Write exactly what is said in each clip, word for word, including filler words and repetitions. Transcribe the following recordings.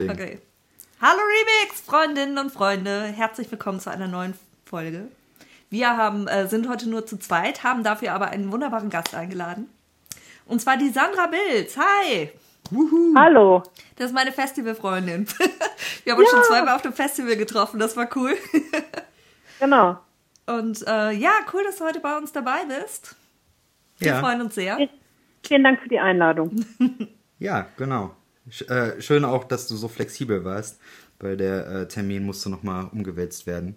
Okay. Hallo Remix, Freundinnen und Freunde. Herzlich willkommen zu einer neuen Folge. Wir haben, äh, sind heute nur zu zweit, haben dafür aber einen wunderbaren Gast eingeladen. Und zwar die Sandra Bilz. Hi. Wuhu. Hallo. Das ist meine Festivalfreundin. Wir haben uns ja. schon zweimal auf dem Festival getroffen. Das war cool. Genau. Und äh, ja, cool, dass du heute bei uns dabei bist. Wir ja. freuen uns sehr. Vielen Dank für die Einladung. Ja, genau. Schön auch, dass du so flexibel warst, weil der äh, Termin musste nochmal umgewälzt werden.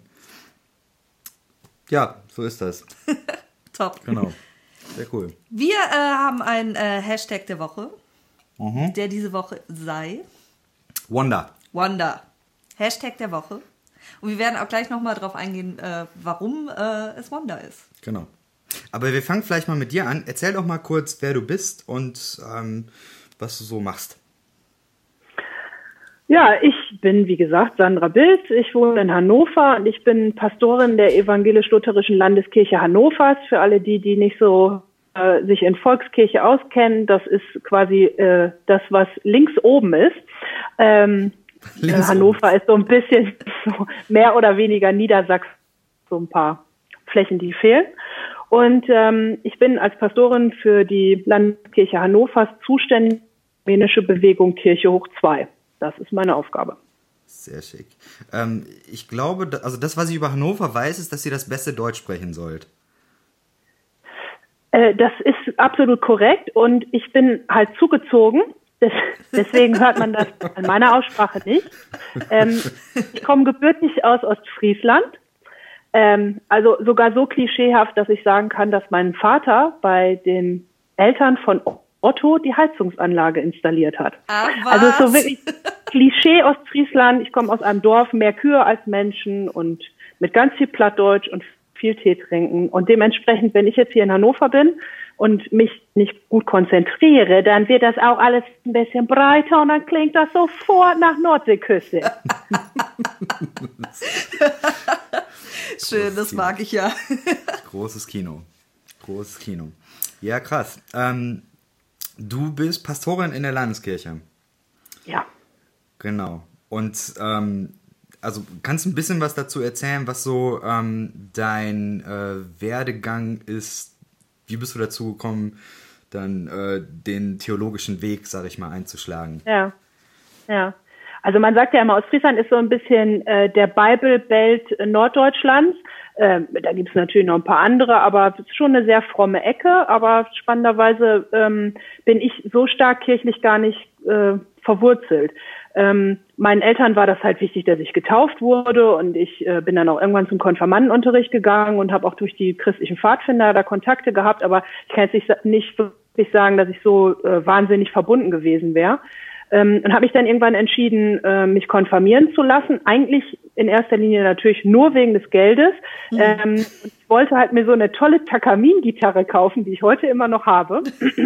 Ja, so ist das. Top. Genau. Sehr cool. Wir äh, haben einen äh, Hashtag der Woche, mhm. der diese Woche sei Wanda. Wanda. Hashtag der Woche. Und wir werden auch gleich nochmal drauf eingehen, äh, warum äh, es Wanda ist. Genau. Aber wir fangen vielleicht mal mit dir an. Erzähl doch mal kurz, wer du bist und ähm, was du so machst. Ja, ich bin, wie gesagt, Sandra Bilz. Ich wohne in Hannover und ich bin Pastorin der Evangelisch-Lutherischen Landeskirche Hannovers. Für alle die, die nicht so äh, sich in Volkskirche auskennen, das ist quasi äh, das, was links oben ist. Ähm, links Hannover oben. Ist so ein bisschen so mehr oder weniger Niedersachsen, so ein paar Flächen, die fehlen. Und ähm, ich bin als Pastorin für die Landeskirche Hannovers zuständig für die ökumenische Bewegung Kirche hoch zwei. Das ist meine Aufgabe. Sehr schick. Ähm, ich glaube, also das, was ich über Hannover weiß, ist, dass ihr das beste Deutsch sprechen sollt. Äh, das ist absolut korrekt und ich bin halt zugezogen. Das, deswegen hört man das an meiner Aussprache nicht. Ähm, ich komme gebürtig aus Ostfriesland. Ähm, also sogar so klischeehaft, dass ich sagen kann, dass mein Vater bei den Eltern von Otto die Heizungsanlage installiert hat. Ach, was? Also so wirklich Klischee Ostfriesland. Ich komme aus einem Dorf, mehr Kühe als Menschen und mit ganz viel Plattdeutsch und viel Tee trinken. Und dementsprechend, wenn ich jetzt hier in Hannover bin und mich nicht gut konzentriere, dann wird das auch alles ein bisschen breiter und dann klingt das sofort nach Nordseeküste. Schön, das mag ich ja. Großes Kino. Großes Kino. Ja, krass. Ähm, du bist Pastorin in der Landeskirche. Ja. Genau. Und ähm, also kannst du ein bisschen was dazu erzählen, was so ähm, dein äh, Werdegang ist? Wie bist du dazu gekommen, dann äh, den theologischen Weg, sag ich mal, einzuschlagen? Ja, ja. Also man sagt ja immer, Ostfriesland ist so ein bisschen äh, der Bible Belt Norddeutschlands. Ähm, da gibt es natürlich noch ein paar andere, aber es ist schon eine sehr fromme Ecke. Aber spannenderweise ähm, bin ich so stark kirchlich gar nicht äh, verwurzelt. Ähm, meinen Eltern war das halt wichtig, dass ich getauft wurde und ich äh, bin dann auch irgendwann zum Konfirmandenunterricht gegangen und habe auch durch die christlichen Pfadfinder da Kontakte gehabt. Aber ich kann jetzt nicht, nicht wirklich sagen, dass ich so äh, wahnsinnig verbunden gewesen wäre. Ähm, und habe mich dann irgendwann entschieden, äh, mich konfirmieren zu lassen. Eigentlich in erster Linie natürlich nur wegen des Geldes. Mhm. Ähm, ich wollte halt mir so eine tolle Takamin-Gitarre kaufen, die ich heute immer noch habe.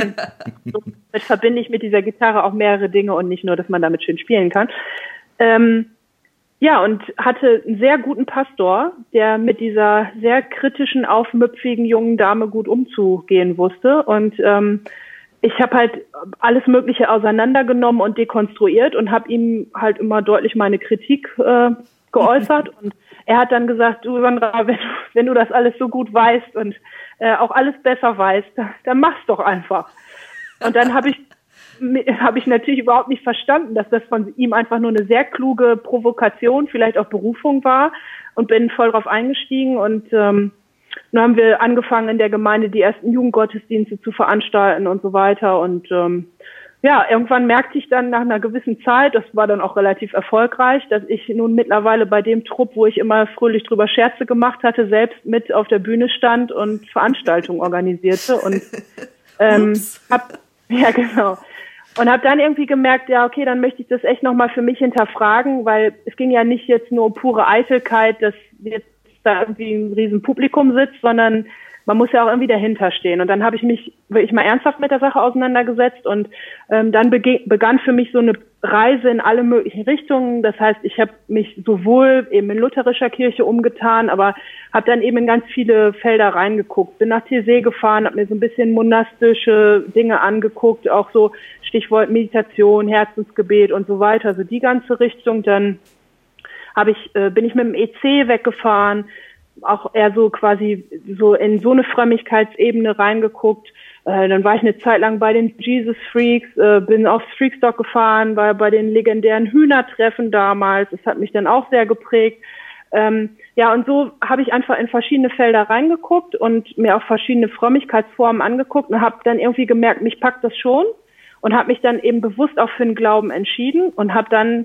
So, damit verbinde ich mit dieser Gitarre auch mehrere Dinge und nicht nur, dass man damit schön spielen kann. Ähm, ja, und hatte einen sehr guten Pastor, der mit dieser sehr kritischen, aufmüpfigen jungen Dame gut umzugehen wusste. Und ähm, ich habe halt alles Mögliche auseinandergenommen und dekonstruiert und habe ihm halt immer deutlich meine Kritik äh, geäußert. Und er hat dann gesagt, du Sandra, wenn, wenn du das alles so gut weißt und äh, auch alles besser weißt, dann, dann mach's doch einfach. Und dann habe ich habe ich natürlich überhaupt nicht verstanden, dass das von ihm einfach nur eine sehr kluge Provokation, vielleicht auch Berufung war, und bin voll drauf eingestiegen und ähm, dann haben wir angefangen, in der Gemeinde die ersten Jugendgottesdienste zu veranstalten und so weiter. Und ähm, ja, irgendwann merkte ich dann nach einer gewissen Zeit, das war dann auch relativ erfolgreich, dass ich nun mittlerweile bei dem Trupp, wo ich immer fröhlich drüber Scherze gemacht hatte, selbst mit auf der Bühne stand und Veranstaltungen organisierte. Und ähm, hab, ja genau. Und habe dann irgendwie gemerkt, ja, okay, dann möchte ich das echt nochmal für mich hinterfragen, weil es ging ja nicht jetzt nur um pure Eitelkeit, dass jetzt da irgendwie ein riesen Publikum sitzt, sondern man muss ja auch irgendwie dahinter stehen. Und dann habe ich mich wirklich mal ernsthaft mit der Sache auseinandergesetzt und ähm, dann bege- begann für mich so eine Reise in alle möglichen Richtungen. Das heißt, ich habe mich sowohl eben in lutherischer Kirche umgetan, aber habe dann eben in ganz viele Felder reingeguckt. Bin nach Teersee gefahren, habe mir so ein bisschen monastische Dinge angeguckt, auch so Stichwort Meditation, Herzensgebet und so weiter. Also die ganze Richtung. Dann habe ich, äh, bin ich mit dem E C weggefahren, auch eher so quasi so in so eine Frömmigkeitsebene reingeguckt. Äh, dann war ich eine Zeit lang bei den Jesus Freaks, äh, bin aufs Freakstock gefahren, war bei den legendären Hühnertreffen damals. Das hat mich dann auch sehr geprägt. Ähm, ja, und so habe ich einfach in verschiedene Felder reingeguckt und mir auch verschiedene Frömmigkeitsformen angeguckt und habe dann irgendwie gemerkt, mich packt das schon und habe mich dann eben bewusst auch für den Glauben entschieden und habe dann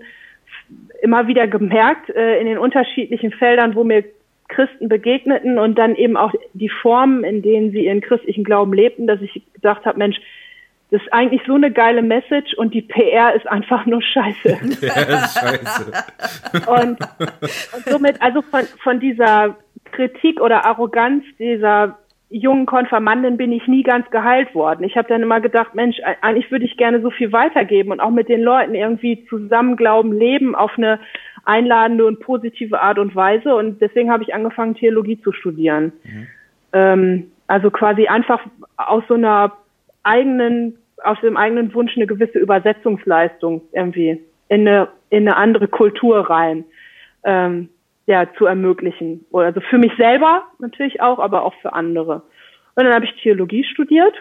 immer wieder gemerkt, äh, in den unterschiedlichen Feldern, wo mir Christen begegneten und dann eben auch die Formen, in denen sie ihren christlichen Glauben lebten, dass ich gedacht habe, Mensch, das ist eigentlich so eine geile Message und die P R ist einfach nur scheiße. Ja, ist scheiße. Und, und somit, also von, von dieser Kritik oder Arroganz dieser jungen Konfirmandin bin ich nie ganz geheilt worden. Ich habe dann immer gedacht, Mensch, eigentlich würde ich gerne so viel weitergeben und auch mit den Leuten irgendwie zusammen glauben, leben auf eine einladende und positive Art und Weise. Und deswegen habe ich angefangen, Theologie zu studieren. Mhm. Ähm, also quasi einfach aus so einer eigenen, aus dem eigenen Wunsch eine gewisse Übersetzungsleistung irgendwie in eine, in eine andere Kultur rein, ähm, ja, zu ermöglichen. Also für mich selber natürlich auch, aber auch für andere. Und dann habe ich Theologie studiert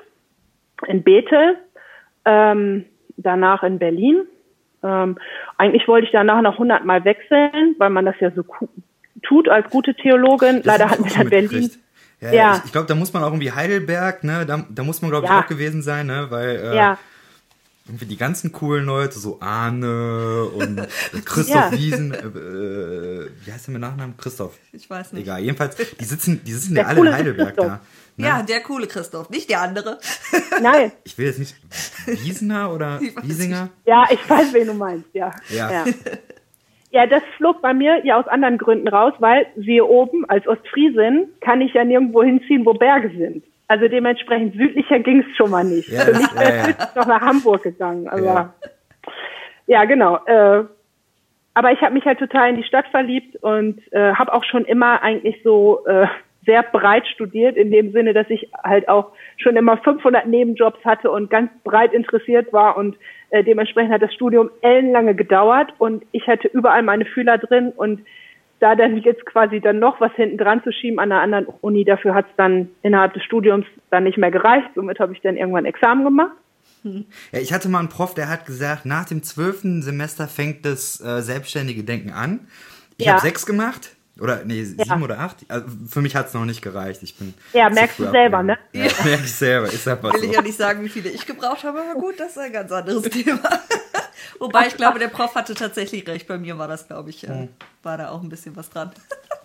in Bethel, ähm, danach in Berlin. Ähm, eigentlich wollte ich danach noch hundertmal wechseln, weil man das ja so ku- tut als gute Theologin. Das Leider hatten wir in Berlin. Ja, ja. Ich, ich glaube, da muss man auch irgendwie Heidelberg, ne, da, da muss man, glaube ich, ja. auch gewesen sein, ne, weil äh, ja. irgendwie die ganzen coolen Leute, so Arne und Christoph ja. Wiesen, äh, äh, wie heißt der mit Nachnamen? Christoph. Ich weiß nicht. Egal, jedenfalls, die sitzen, die sitzen ja alle in Heidelberg da. Ne? Ja, der coole Christoph, nicht der andere. Nein. Ich will jetzt nicht, Wiesener oder Wiesinger? Ja, ich weiß, wen du meinst, ja. Ja. ja. Ja, das flog bei mir ja aus anderen Gründen raus, weil siehe oben, als Ostfriesin kann ich ja nirgendwo hinziehen, wo Berge sind. Also dementsprechend südlicher ging es schon mal nicht. Ja, Für mich wäre ja, ja. es noch nach Hamburg gegangen. Aber Ja, ja genau. Äh, aber ich habe mich halt total in die Stadt verliebt und äh, habe auch schon immer eigentlich so äh, sehr breit studiert, in dem Sinne, dass ich halt auch schon immer fünfhundert Nebenjobs hatte und ganz breit interessiert war und äh, dementsprechend hat das Studium ellenlange gedauert und ich hatte überall meine Fühler drin und da dann jetzt quasi dann noch was hinten dran zu schieben an einer anderen Uni, dafür hat es dann innerhalb des Studiums dann nicht mehr gereicht. Somit habe ich dann irgendwann Examen gemacht. Ja, ich hatte mal einen Prof, der hat gesagt, nach dem zwölften Semester fängt das äh, selbstständige Denken an. Ich Ja. habe sechs gemacht. Oder, nee, sieben Ja. oder acht. Also, für mich hat es noch nicht gereicht. Ich bin Ja, zu merkst früh du selber, abgegangen. ne? Ja, merk ich selber. Ist einfach Will so. ich ja nicht sagen, wie viele ich gebraucht habe, aber gut, das ist ein ganz anderes Thema. Wobei ich glaube, der Prof hatte tatsächlich recht. Bei mir war das, glaube ich, äh, war da auch ein bisschen was dran.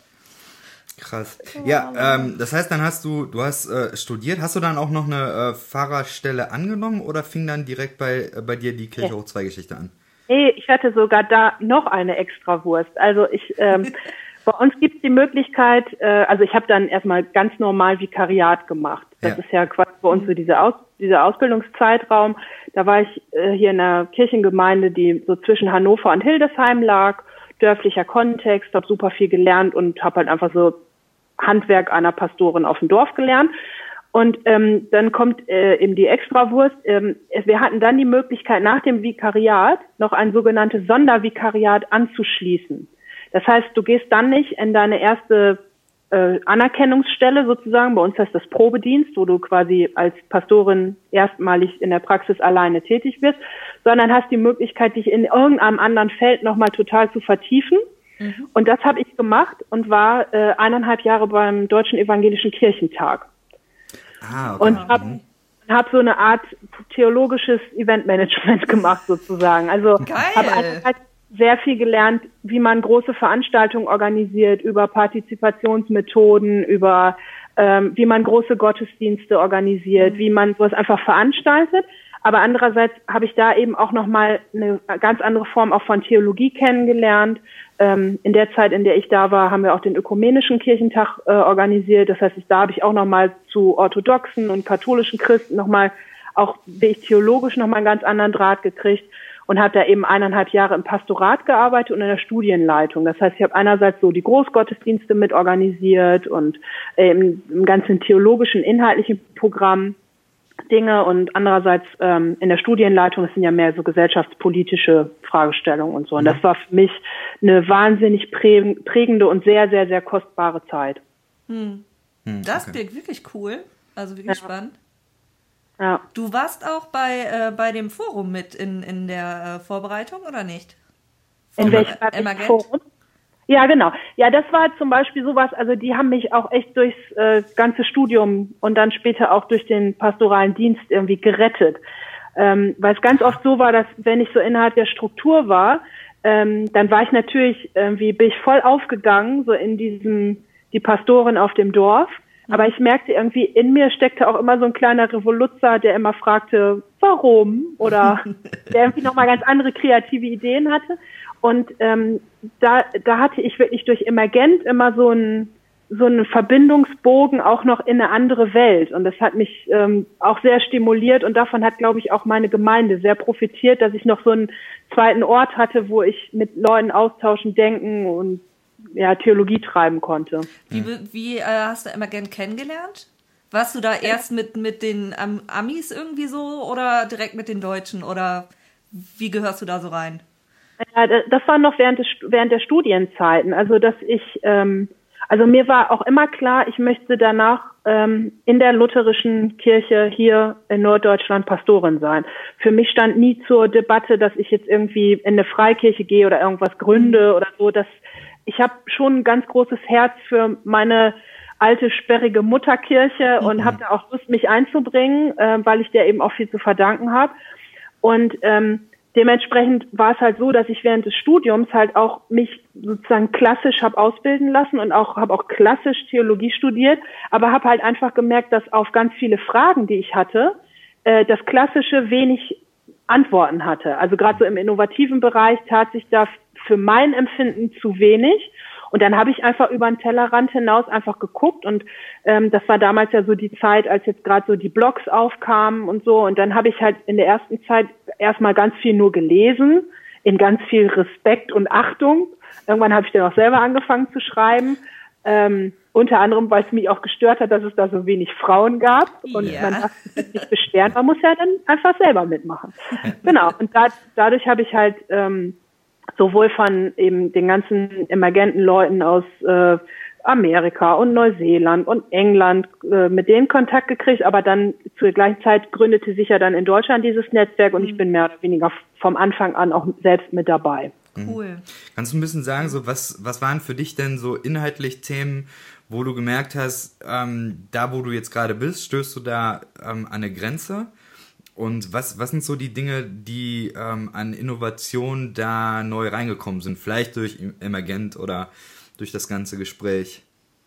Krass. Ja, ähm, das heißt, dann hast du, du hast äh, studiert. Hast du dann auch noch eine äh, Pfarrerstelle angenommen oder fing dann direkt bei, äh, bei dir die Kirche Ja. hoch zwei Geschichte an? Nee, ich hatte sogar da noch eine Extrawurst. Also ich, ähm, bei uns gibt es die Möglichkeit, äh, also ich habe dann erstmal ganz normal Vikariat gemacht. Das Ja. ist ja quasi bei uns so diese Aus, dieser Ausbildungszeitraum. Da war ich äh, hier in einer Kirchengemeinde, die so zwischen Hannover und Hildesheim lag. Dörflicher Kontext, habe super viel gelernt und habe halt einfach so Handwerk einer Pastorin auf dem Dorf gelernt. Und ähm, dann kommt äh, eben die Extrawurst. Ähm, wir hatten dann die Möglichkeit, nach dem Vikariat noch ein sogenanntes Sondervikariat anzuschließen. Das heißt, du gehst dann nicht in deine erste äh, Anerkennungsstelle sozusagen, bei uns heißt das Probedienst, wo du quasi als Pastorin erstmalig in der Praxis alleine tätig wirst, sondern hast die Möglichkeit, dich in irgendeinem anderen Feld nochmal total zu vertiefen. Mhm. Und das habe ich gemacht und war äh, eineinhalb Jahre beim Deutschen Evangelischen Kirchentag. Ah, okay. Und habe hab so eine Art theologisches Eventmanagement gemacht sozusagen. Also habe halt sehr viel gelernt, wie man große Veranstaltungen organisiert, über Partizipationsmethoden, über ähm, wie man große Gottesdienste organisiert, mhm. wie man sowas einfach veranstaltet. Aber andererseits habe ich da eben auch nochmal eine ganz andere Form auch von Theologie kennengelernt. Ähm, in der Zeit, in der ich da war, haben wir auch den Ökumenischen Kirchentag äh, organisiert. Das heißt, da habe ich auch nochmal zu orthodoxen und katholischen Christen nochmal, auch bin ich theologisch nochmal einen ganz anderen Draht gekriegt. und habe da eben eineinhalb Jahre im Pastorat gearbeitet und in der Studienleitung. Das heißt, ich habe einerseits so die Großgottesdienste mit organisiert und äh, im, im ganzen theologischen, inhaltlichen Programm Dinge und andererseits ähm, in der Studienleitung, das sind ja mehr so gesellschaftspolitische Fragestellungen und so. Und das war für mich eine wahnsinnig prägende und sehr, sehr, sehr kostbare Zeit. Hm. Das okay. klingt wirklich cool, also wirklich Ja. spannend. Ja. Du warst auch bei, äh, bei dem Forum mit in, in der äh, Vorbereitung, oder nicht? In Vom welchem Emergent? Forum? Ja, genau. Ja, das war zum Beispiel sowas, also die haben mich auch echt durchs äh, ganze Studium und dann später auch durch den pastoralen Dienst irgendwie gerettet. Ähm, weil es ganz oft so war, dass wenn ich so innerhalb der Struktur war, ähm, dann war ich natürlich irgendwie, bin ich voll aufgegangen, so in diesem, die Pastorin auf dem Dorf. Aber ich merkte irgendwie, in mir steckte auch immer so ein kleiner Revoluzzer, der immer fragte, warum? Oder der irgendwie nochmal ganz andere kreative Ideen hatte. Und ähm, da, da hatte ich wirklich durch Emergent immer so einen so einen Verbindungsbogen auch noch in eine andere Welt. Und das hat mich ähm, auch sehr stimuliert. Und davon hat, glaube ich, auch meine Gemeinde sehr profitiert, dass ich noch so einen zweiten Ort hatte, wo ich mit Leuten austauschen, denken und ja, Theologie treiben konnte. Wie, wie äh, hast du Emergent kennengelernt? Warst du da erst mit, mit den Am- Amis irgendwie so oder direkt mit den Deutschen? Oder wie gehörst du da so rein? Ja, das war noch während, des, während der Studienzeiten. Also, dass ich, ähm, also mir war auch immer klar, ich möchte danach ähm, in der lutherischen Kirche hier in Norddeutschland Pastorin sein. Für mich stand nie zur Debatte, dass ich jetzt irgendwie in eine Freikirche gehe oder irgendwas gründe oder so. Das, ich habe schon ein ganz großes Herz für meine alte, sperrige Mutterkirche und mhm. habe da auch Lust, mich einzubringen, äh, weil ich der eben auch viel zu verdanken habe. Und ähm, dementsprechend war es halt so, dass ich während des Studiums halt auch mich sozusagen klassisch habe ausbilden lassen und auch habe auch klassisch Theologie studiert, aber habe halt einfach gemerkt, dass auf ganz viele Fragen, die ich hatte, äh, das Klassische wenig Antworten hatte. Also gerade so im innovativen Bereich tat sich da für mein Empfinden zu wenig. Und dann habe ich einfach über den Tellerrand hinaus einfach geguckt und ähm, das war damals ja so die Zeit, als jetzt gerade so die Blogs aufkamen und so. Und dann habe ich halt in der ersten Zeit erstmal ganz viel nur gelesen, in ganz viel Respekt und Achtung. Irgendwann habe ich dann auch selber angefangen zu schreiben. Ähm, unter anderem, weil es mich auch gestört hat, dass es da so wenig Frauen gab. Und ja. man darf sich nicht beschweren, man muss ja dann einfach selber mitmachen. Genau, und da, dadurch habe ich halt ähm, sowohl von eben den ganzen emergenten Leuten aus äh, Amerika und Neuseeland und England äh, mit denen Kontakt gekriegt, aber dann zur gleichen Zeit gründete sich ja dann in Deutschland dieses Netzwerk und mhm. ich bin mehr oder weniger vom Anfang an auch selbst mit dabei. Cool. Kannst du ein bisschen sagen, so was, was waren für dich denn so inhaltlich Themen, wo du gemerkt hast, ähm, da wo du jetzt gerade bist, stößt du da ähm, an eine Grenze? Und was, was sind so die Dinge, die ähm, an Innovation da neu reingekommen sind? Vielleicht durch Emergent oder durch das ganze Gespräch?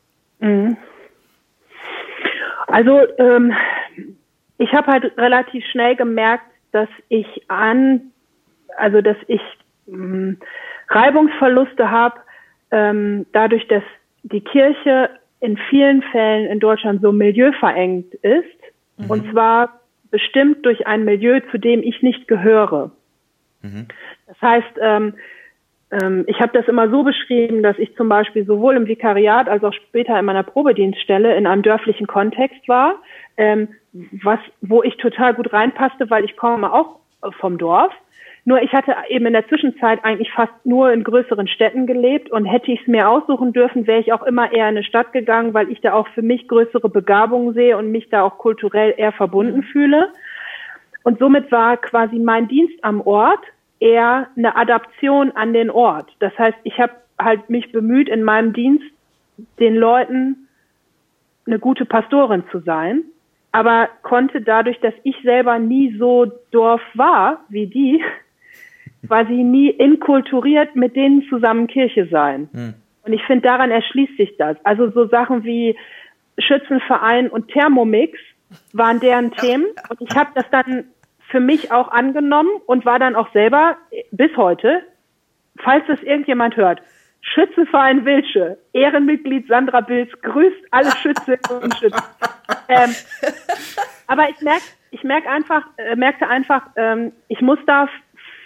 Also ähm, ich habe halt relativ schnell gemerkt, dass ich an, also dass ich ähm, Reibungsverluste habe, ähm, dadurch, dass die Kirche in vielen Fällen in Deutschland so milieuverengt ist. Mhm. Und zwar bestimmt durch ein Milieu, zu dem ich nicht gehöre. Mhm. Das heißt, ähm, ähm, ich habe das immer so beschrieben, dass ich zum Beispiel sowohl im Vikariat als auch später in meiner Probedienststelle in einem dörflichen Kontext war, ähm, was, wo ich total gut reinpasste, weil ich komme auch vom Dorf. Nur ich hatte eben in der Zwischenzeit eigentlich fast nur in größeren Städten gelebt und hätte ich es mir aussuchen dürfen, wäre ich auch immer eher in eine Stadt gegangen, weil ich da auch für mich größere Begabungen sehe und mich da auch kulturell eher verbunden fühle. Und somit war quasi mein Dienst am Ort eher eine Adaption an den Ort. Das heißt, ich habe halt mich bemüht, in meinem Dienst den Leuten eine gute Pastorin zu sein, aber konnte dadurch, dass ich selber nie so Dorf war wie die, quasi nie inkulturiert mit denen zusammen Kirche sein. Hm. Und ich finde, daran erschließt sich das. Also so Sachen wie Schützenverein und Thermomix waren deren Themen. Und ich habe das dann für mich auch angenommen und war dann auch selber bis heute, falls das irgendjemand hört, Schützenverein Wilsche, Ehrenmitglied Sandra Bilz, grüßt alle Schützinnen und Schützen. Ähm, aber ich merke, ich merke einfach, äh, merkte einfach, ähm, ich muss da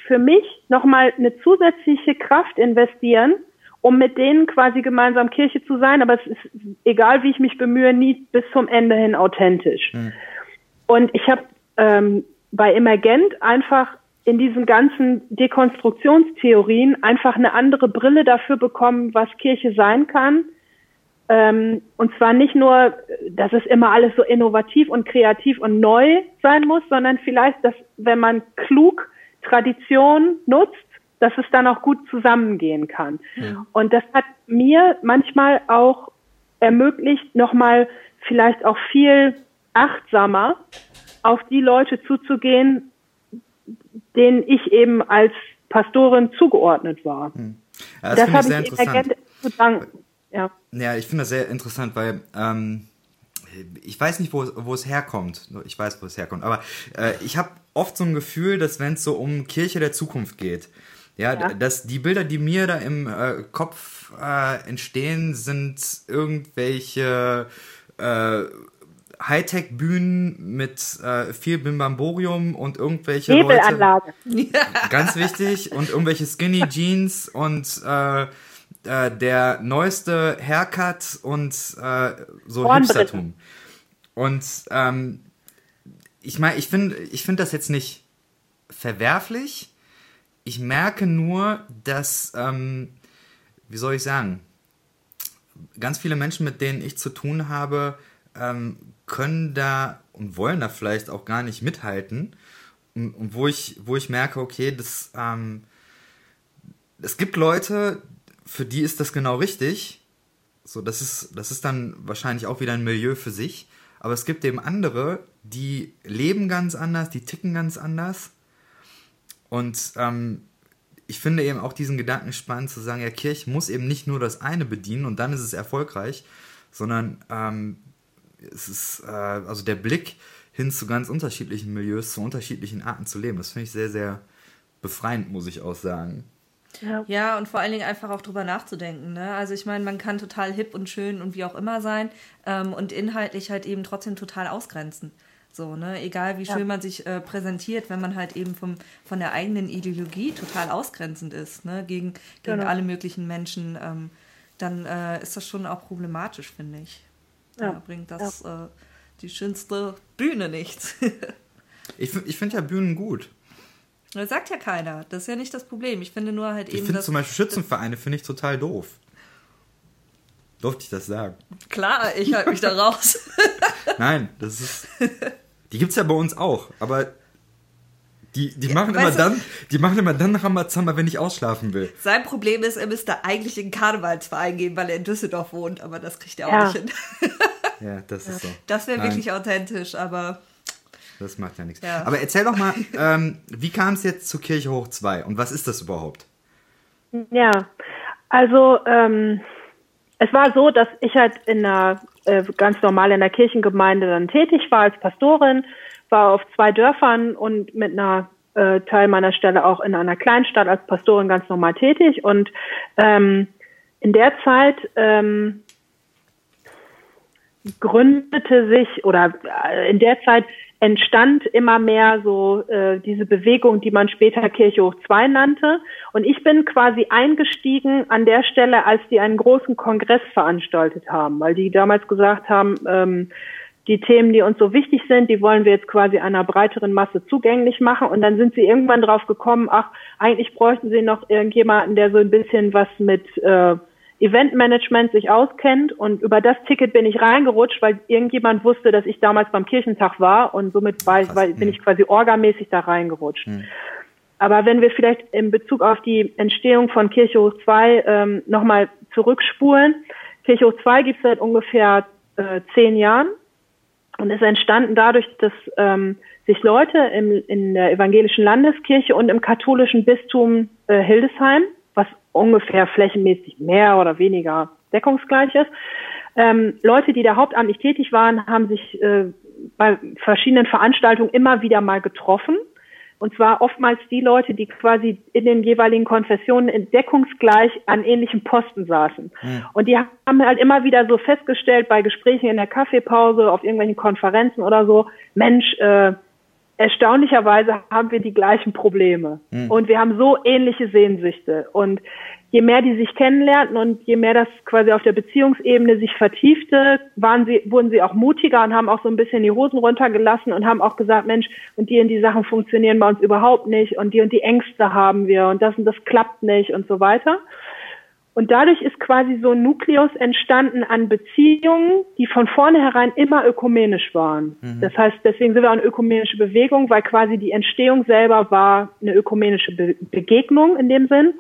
für mich nochmal eine zusätzliche Kraft investieren, um mit denen quasi gemeinsam Kirche zu sein, aber es ist, egal wie ich mich bemühe, nie bis zum Ende hin authentisch. Mhm. Und ich habe ähm, bei Emergent einfach in diesen ganzen Dekonstruktionstheorien einfach eine andere Brille dafür bekommen, was Kirche sein kann. Ähm, und zwar nicht nur, dass es immer alles so innovativ und kreativ und neu sein muss, sondern vielleicht, dass wenn man klug Tradition nutzt, dass es dann auch gut zusammengehen kann. Ja. Und das hat mir manchmal auch ermöglicht, nochmal vielleicht auch viel achtsamer auf die Leute zuzugehen, denen ich eben als Pastorin zugeordnet war. Hm. Ja, das, das habe ich sehr interessant. Zu danken. Ja. ja, ich finde das sehr interessant, weil ähm, ich weiß nicht, wo, wo es herkommt. Ich weiß, wo es herkommt. Aber äh, ich habe oft so ein Gefühl, dass wenn es so um Kirche der Zukunft geht, ja, ja. dass die Bilder, die mir da im äh, Kopf äh, entstehen, sind irgendwelche äh, Hightech-Bühnen mit äh, viel Bimbamborium und irgendwelche Hebelanlage. Leute, ganz wichtig, und irgendwelche Skinny Jeans und äh, äh, der neueste Haircut und äh, so Hipstertum. Und ähm, ich meine, ich finde ich finde das jetzt nicht verwerflich. Ich merke nur, dass, ähm, wie soll ich sagen, ganz viele Menschen, mit denen ich zu tun habe, ähm, können da und wollen da vielleicht auch gar nicht mithalten. Und, und wo ich, wo ich merke, okay, das, ähm, es gibt Leute, für die ist das genau richtig. So, das ist, das ist dann wahrscheinlich auch wieder ein Milieu für sich. Aber es gibt eben andere, die leben ganz anders, die ticken ganz anders. Und ähm, ich finde eben auch diesen Gedanken spannend zu sagen, ja, Kirche muss eben nicht nur das eine bedienen und dann ist es erfolgreich, sondern ähm, es ist äh, also der Blick hin zu ganz unterschiedlichen Milieus, zu unterschiedlichen Arten zu leben. Das finde ich sehr, sehr befreiend, muss ich auch sagen. Ja. ja, und vor allen Dingen einfach auch drüber nachzudenken. Ne? Also ich meine, man kann total hip und schön und wie auch immer sein ähm, und inhaltlich halt eben trotzdem total ausgrenzen. So, ne? Egal wie ja. schön man sich äh, präsentiert, wenn man halt eben vom, von der eigenen Ideologie total ausgrenzend ist, ne? gegen, gegen genau. alle möglichen Menschen, ähm, dann äh, ist das schon auch problematisch, finde ich. Ja. Da bringt das ja. äh, die schönste Bühne nichts. ich ich finde ja Bühnen gut. Das sagt ja keiner. Das ist ja nicht das Problem. Ich finde nur halt eben. Ich finde zum Beispiel Schützenvereine finde ich total doof. Durfte ich das sagen? Klar, ich halte mich da raus. Nein, das ist. Die gibt's ja bei uns auch, aber die, die machen ja, immer du, dann, die machen immer dann Rambazamba, wenn ich ausschlafen will. Sein Problem ist, er müsste eigentlich in den Karnevalsverein gehen, weil er in Düsseldorf wohnt, aber das kriegt er auch ja. nicht hin. Ja, das ist so. Das wäre wirklich authentisch, aber. Das macht ja nichts. Ja. Aber erzähl doch mal, ähm, wie kam es jetzt zur Kirche Hoch zwei und was ist das überhaupt? Ja, also ähm, es war so, dass ich halt in einer äh, ganz normal in der Kirchengemeinde dann tätig war als Pastorin, war auf zwei Dörfern und mit einer äh, Teil meiner Stelle auch in einer Kleinstadt als Pastorin ganz normal tätig. Und ähm, in der Zeit ähm, gründete sich oder äh, in der Zeit entstand immer mehr so äh, diese Bewegung, die man später Kirche Hoch zwei nannte. Und ich bin quasi eingestiegen an der Stelle, als die einen großen Kongress veranstaltet haben, weil die damals gesagt haben, ähm, die Themen, die uns so wichtig sind, die wollen wir jetzt quasi einer breiteren Masse zugänglich machen. Und dann sind sie irgendwann drauf gekommen, ach, eigentlich bräuchten sie noch irgendjemanden, der so ein bisschen was mit äh, Eventmanagement sich auskennt, und über das Ticket bin ich reingerutscht, weil irgendjemand wusste, dass ich damals beim Kirchentag war, und somit war ich, weil, bin ich quasi orgamäßig da reingerutscht. Hm. Aber wenn wir vielleicht in Bezug auf die Entstehung von Kirche Hoch zwei ähm, nochmal zurückspulen. Kirche Hoch zwei gibt es seit ungefähr äh, zehn Jahren und ist entstanden dadurch, dass ähm, sich Leute im, in der evangelischen Landeskirche und im katholischen Bistum äh, Hildesheim, was ungefähr flächenmäßig mehr oder weniger deckungsgleich ist. Ähm, Leute, die da hauptamtlich tätig waren, haben sich äh, bei verschiedenen Veranstaltungen immer wieder mal getroffen. Und zwar oftmals die Leute, die quasi in den jeweiligen Konfessionen deckungsgleich an ähnlichen Posten saßen. Mhm. Und die haben halt immer wieder so festgestellt bei Gesprächen in der Kaffeepause, auf irgendwelchen Konferenzen oder so, Mensch, äh, erstaunlicherweise haben wir die gleichen Probleme. Mhm. Und wir haben so ähnliche Sehnsüchte. Und je mehr die sich kennenlernten und je mehr das quasi auf der Beziehungsebene sich vertiefte, waren sie, wurden sie auch mutiger und haben auch so ein bisschen die Hosen runtergelassen und haben auch gesagt, Mensch, und die und die Sachen funktionieren bei uns überhaupt nicht und die und die Ängste haben wir und das und das klappt nicht und so weiter. Und dadurch ist quasi so ein Nukleus entstanden an Beziehungen, die von vornherein immer ökumenisch waren. Mhm. Das heißt, deswegen sind wir eine ökumenische Bewegung, weil quasi die Entstehung selber war eine ökumenische Be- Begegnung in dem Sinn.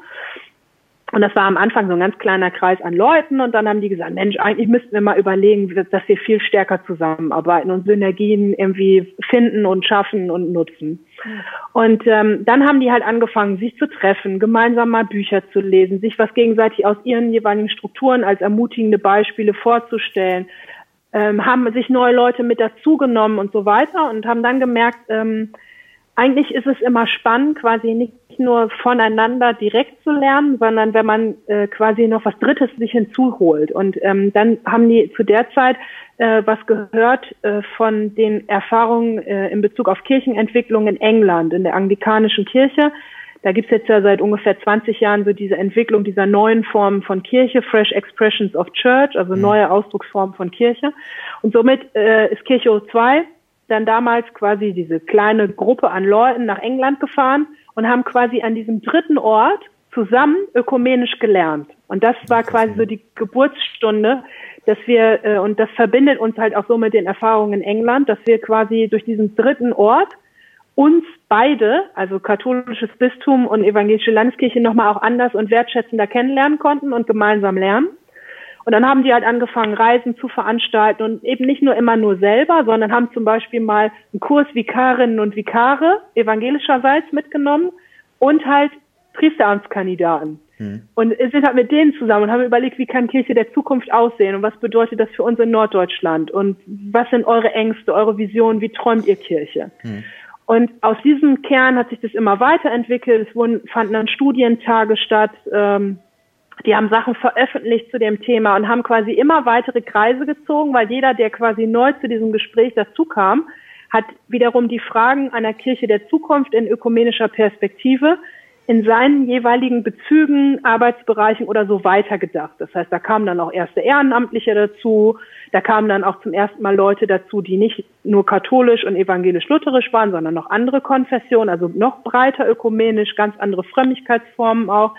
Und das war am Anfang so ein ganz kleiner Kreis an Leuten und dann haben die gesagt, Mensch, eigentlich müssten wir mal überlegen, dass wir viel stärker zusammenarbeiten und Synergien irgendwie finden und schaffen und nutzen. Mhm. Und ähm, dann haben die halt angefangen, sich zu treffen, gemeinsam mal Bücher zu lesen, sich was gegenseitig aus ihren jeweiligen Strukturen als ermutigende Beispiele vorzustellen, ähm, haben sich neue Leute mit dazugenommen und so weiter und haben dann gemerkt, ähm, eigentlich ist es immer spannend, quasi nicht nur voneinander direkt zu lernen, sondern wenn man äh, quasi noch was Drittes sich hinzuholt. Und ähm, dann haben die zu der Zeit äh, was gehört äh, von den Erfahrungen äh, in Bezug auf Kirchenentwicklung in England, in der anglikanischen Kirche. Da gibt's jetzt ja seit ungefähr zwanzig Jahren so diese Entwicklung dieser neuen Formen von Kirche, Fresh Expressions of Church, also neue Ausdrucksformen von Kirche. Und somit äh, ist Kirche O zwei dann damals quasi diese kleine Gruppe an Leuten nach England gefahren und haben quasi an diesem dritten Ort zusammen ökumenisch gelernt. Und das war quasi so die Geburtsstunde, dass wir, äh, und das verbindet uns halt auch so mit den Erfahrungen in England, dass wir quasi durch diesen dritten Ort uns beide, also katholisches Bistum und evangelische Landeskirche, nochmal auch anders und wertschätzender kennenlernen konnten und gemeinsam lernen. Und dann haben die halt angefangen, Reisen zu veranstalten und eben nicht nur immer nur selber, sondern haben zum Beispiel mal einen Kurs Vikarinnen und Vikare evangelischerseits mitgenommen und halt Priesteramtskandidaten. Hm. Und sind halt mit denen zusammen und haben überlegt, wie kann Kirche der Zukunft aussehen und was bedeutet das für uns in Norddeutschland und was sind eure Ängste, eure Visionen, wie träumt ihr Kirche? Hm. Und aus diesem Kern hat sich das immer weiterentwickelt. Es wurden, fanden dann Studientage statt, ähm, die haben Sachen veröffentlicht zu dem Thema und haben quasi immer weitere Kreise gezogen, weil jeder, der quasi neu zu diesem Gespräch dazu kam, hat wiederum die Fragen einer Kirche der Zukunft in ökumenischer Perspektive in seinen jeweiligen Bezügen, Arbeitsbereichen oder so weitergedacht. Das heißt, da kamen dann auch erste Ehrenamtliche dazu, da kamen dann auch zum ersten Mal Leute dazu, die nicht nur katholisch und evangelisch-lutherisch waren, sondern noch andere Konfessionen, also noch breiter ökumenisch, ganz andere Frömmigkeitsformen auch.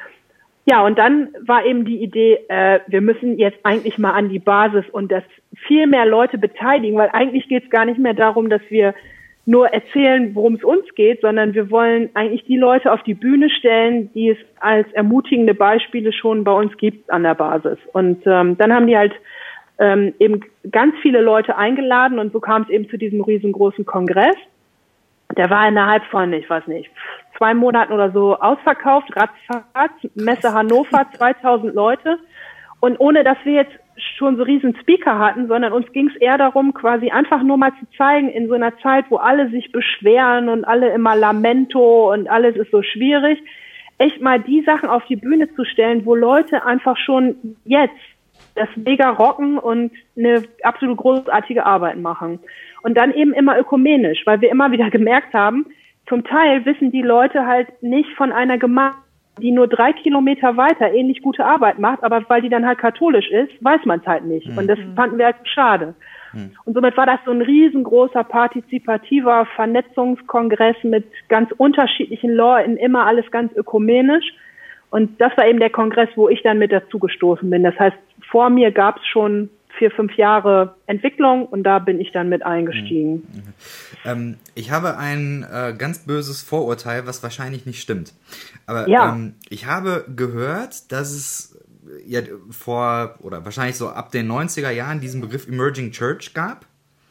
Ja, und dann war eben die Idee, äh, wir müssen jetzt eigentlich mal an die Basis und das viel mehr Leute beteiligen, weil eigentlich geht es gar nicht mehr darum, dass wir nur erzählen, worum es uns geht, sondern wir wollen eigentlich die Leute auf die Bühne stellen, die es als ermutigende Beispiele schon bei uns gibt an der Basis. Und ähm, dann haben die halt ähm, eben ganz viele Leute eingeladen und so kam es eben zu diesem riesengroßen Kongress. Der war innerhalb von, ich weiß nicht, zwei Monaten oder so ausverkauft, ratzfatz, Messe Hannover, zweitausend Leute. Und ohne, dass wir jetzt schon so riesen Speaker hatten, sondern uns ging es eher darum, quasi einfach nur mal zu zeigen, in so einer Zeit, wo alle sich beschweren und alle immer Lamento und alles ist so schwierig, echt mal die Sachen auf die Bühne zu stellen, wo Leute einfach schon jetzt das mega rocken und eine absolut großartige Arbeit machen. Und dann eben immer ökumenisch, weil wir immer wieder gemerkt haben, zum Teil wissen die Leute halt nicht von einer Gemeinde, die nur drei Kilometer weiter ähnlich gute Arbeit macht, aber weil die dann halt katholisch ist, weiß man es halt nicht. Mhm. Und das fanden wir halt schade. Mhm. Und somit war das so ein riesengroßer, partizipativer Vernetzungskongress mit ganz unterschiedlichen Leuten, immer alles ganz ökumenisch. Und das war eben der Kongress, wo ich dann mit dazu gestoßen bin. Das heißt, vor mir gab es schon vier, fünf Jahre Entwicklung und da bin ich dann mit eingestiegen. Mhm. Ähm, ich habe ein äh, ganz böses Vorurteil, was wahrscheinlich nicht stimmt. Aber ja. ähm, ich habe gehört, dass es ja vor, oder wahrscheinlich so ab den neunziger Jahren diesen Begriff Emerging Church gab.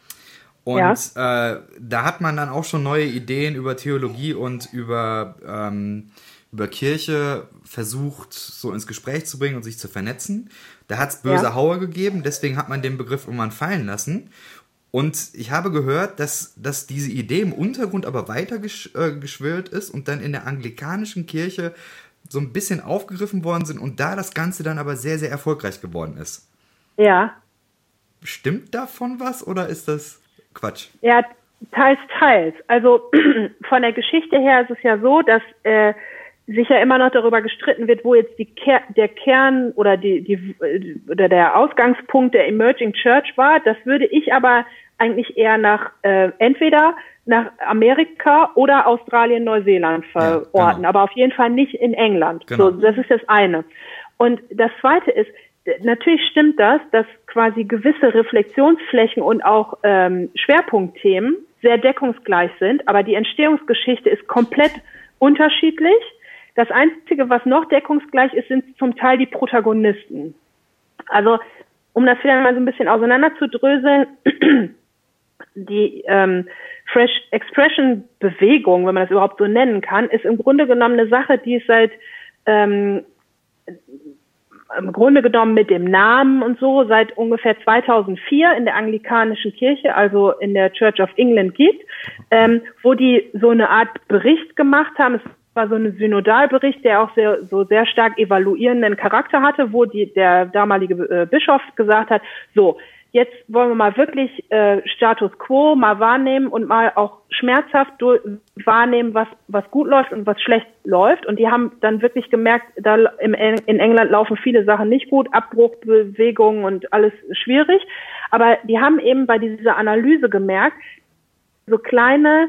Und ja. äh, da hat man dann auch schon neue Ideen über Theologie und über, ähm, über Kirche versucht, so ins Gespräch zu bringen und sich zu vernetzen. Da hat es böse ja. Haue gegeben, deswegen hat man den Begriff irgendwann fallen lassen. Und ich habe gehört, dass, dass diese Idee im Untergrund aber weiter gesch- äh, geschwirrt ist und dann in der anglikanischen Kirche so ein bisschen aufgegriffen worden sind und da das Ganze dann aber sehr, sehr erfolgreich geworden ist. Ja. Stimmt davon was oder ist das Quatsch? Ja, Teils, teils. Also von der Geschichte her ist es ja so, dass äh, sich ja immer noch darüber gestritten wird, wo jetzt die Ker- der Kern oder die, die oder der Ausgangspunkt der Emerging Church war. Das würde ich aber eigentlich eher nach äh, entweder nach Amerika oder Australien, Neuseeland verorten, ja, genau. Aber auf jeden Fall nicht in England. Genau. So, das ist das eine. Und das zweite ist, natürlich stimmt das, dass quasi gewisse Reflexionsflächen und auch ähm, Schwerpunktthemen sehr deckungsgleich sind, aber die Entstehungsgeschichte ist komplett unterschiedlich. Das Einzige, was noch deckungsgleich ist, sind zum Teil die Protagonisten. Also, um das wieder mal so ein bisschen auseinanderzudröseln, die ähm, Fresh Expression Bewegung, wenn man das überhaupt so nennen kann, ist im Grunde genommen eine Sache, die es seit ähm, im Grunde genommen mit dem Namen und so seit ungefähr zweitausendvier in der anglikanischen Kirche, also in der Church of England gibt, ähm, wo die so eine Art Bericht gemacht haben. Es war so ein Synodalbericht, der auch sehr, so sehr stark evaluierenden Charakter hatte, wo die, der damalige äh, Bischof gesagt hat, so, jetzt wollen wir mal wirklich äh, Status Quo mal wahrnehmen und mal auch schmerzhaft durch, wahrnehmen, was was gut läuft und was schlecht läuft. Und die haben dann wirklich gemerkt, da im, in England laufen viele Sachen nicht gut, Abbruchbewegungen und alles schwierig. Aber die haben eben bei dieser Analyse gemerkt, so kleine,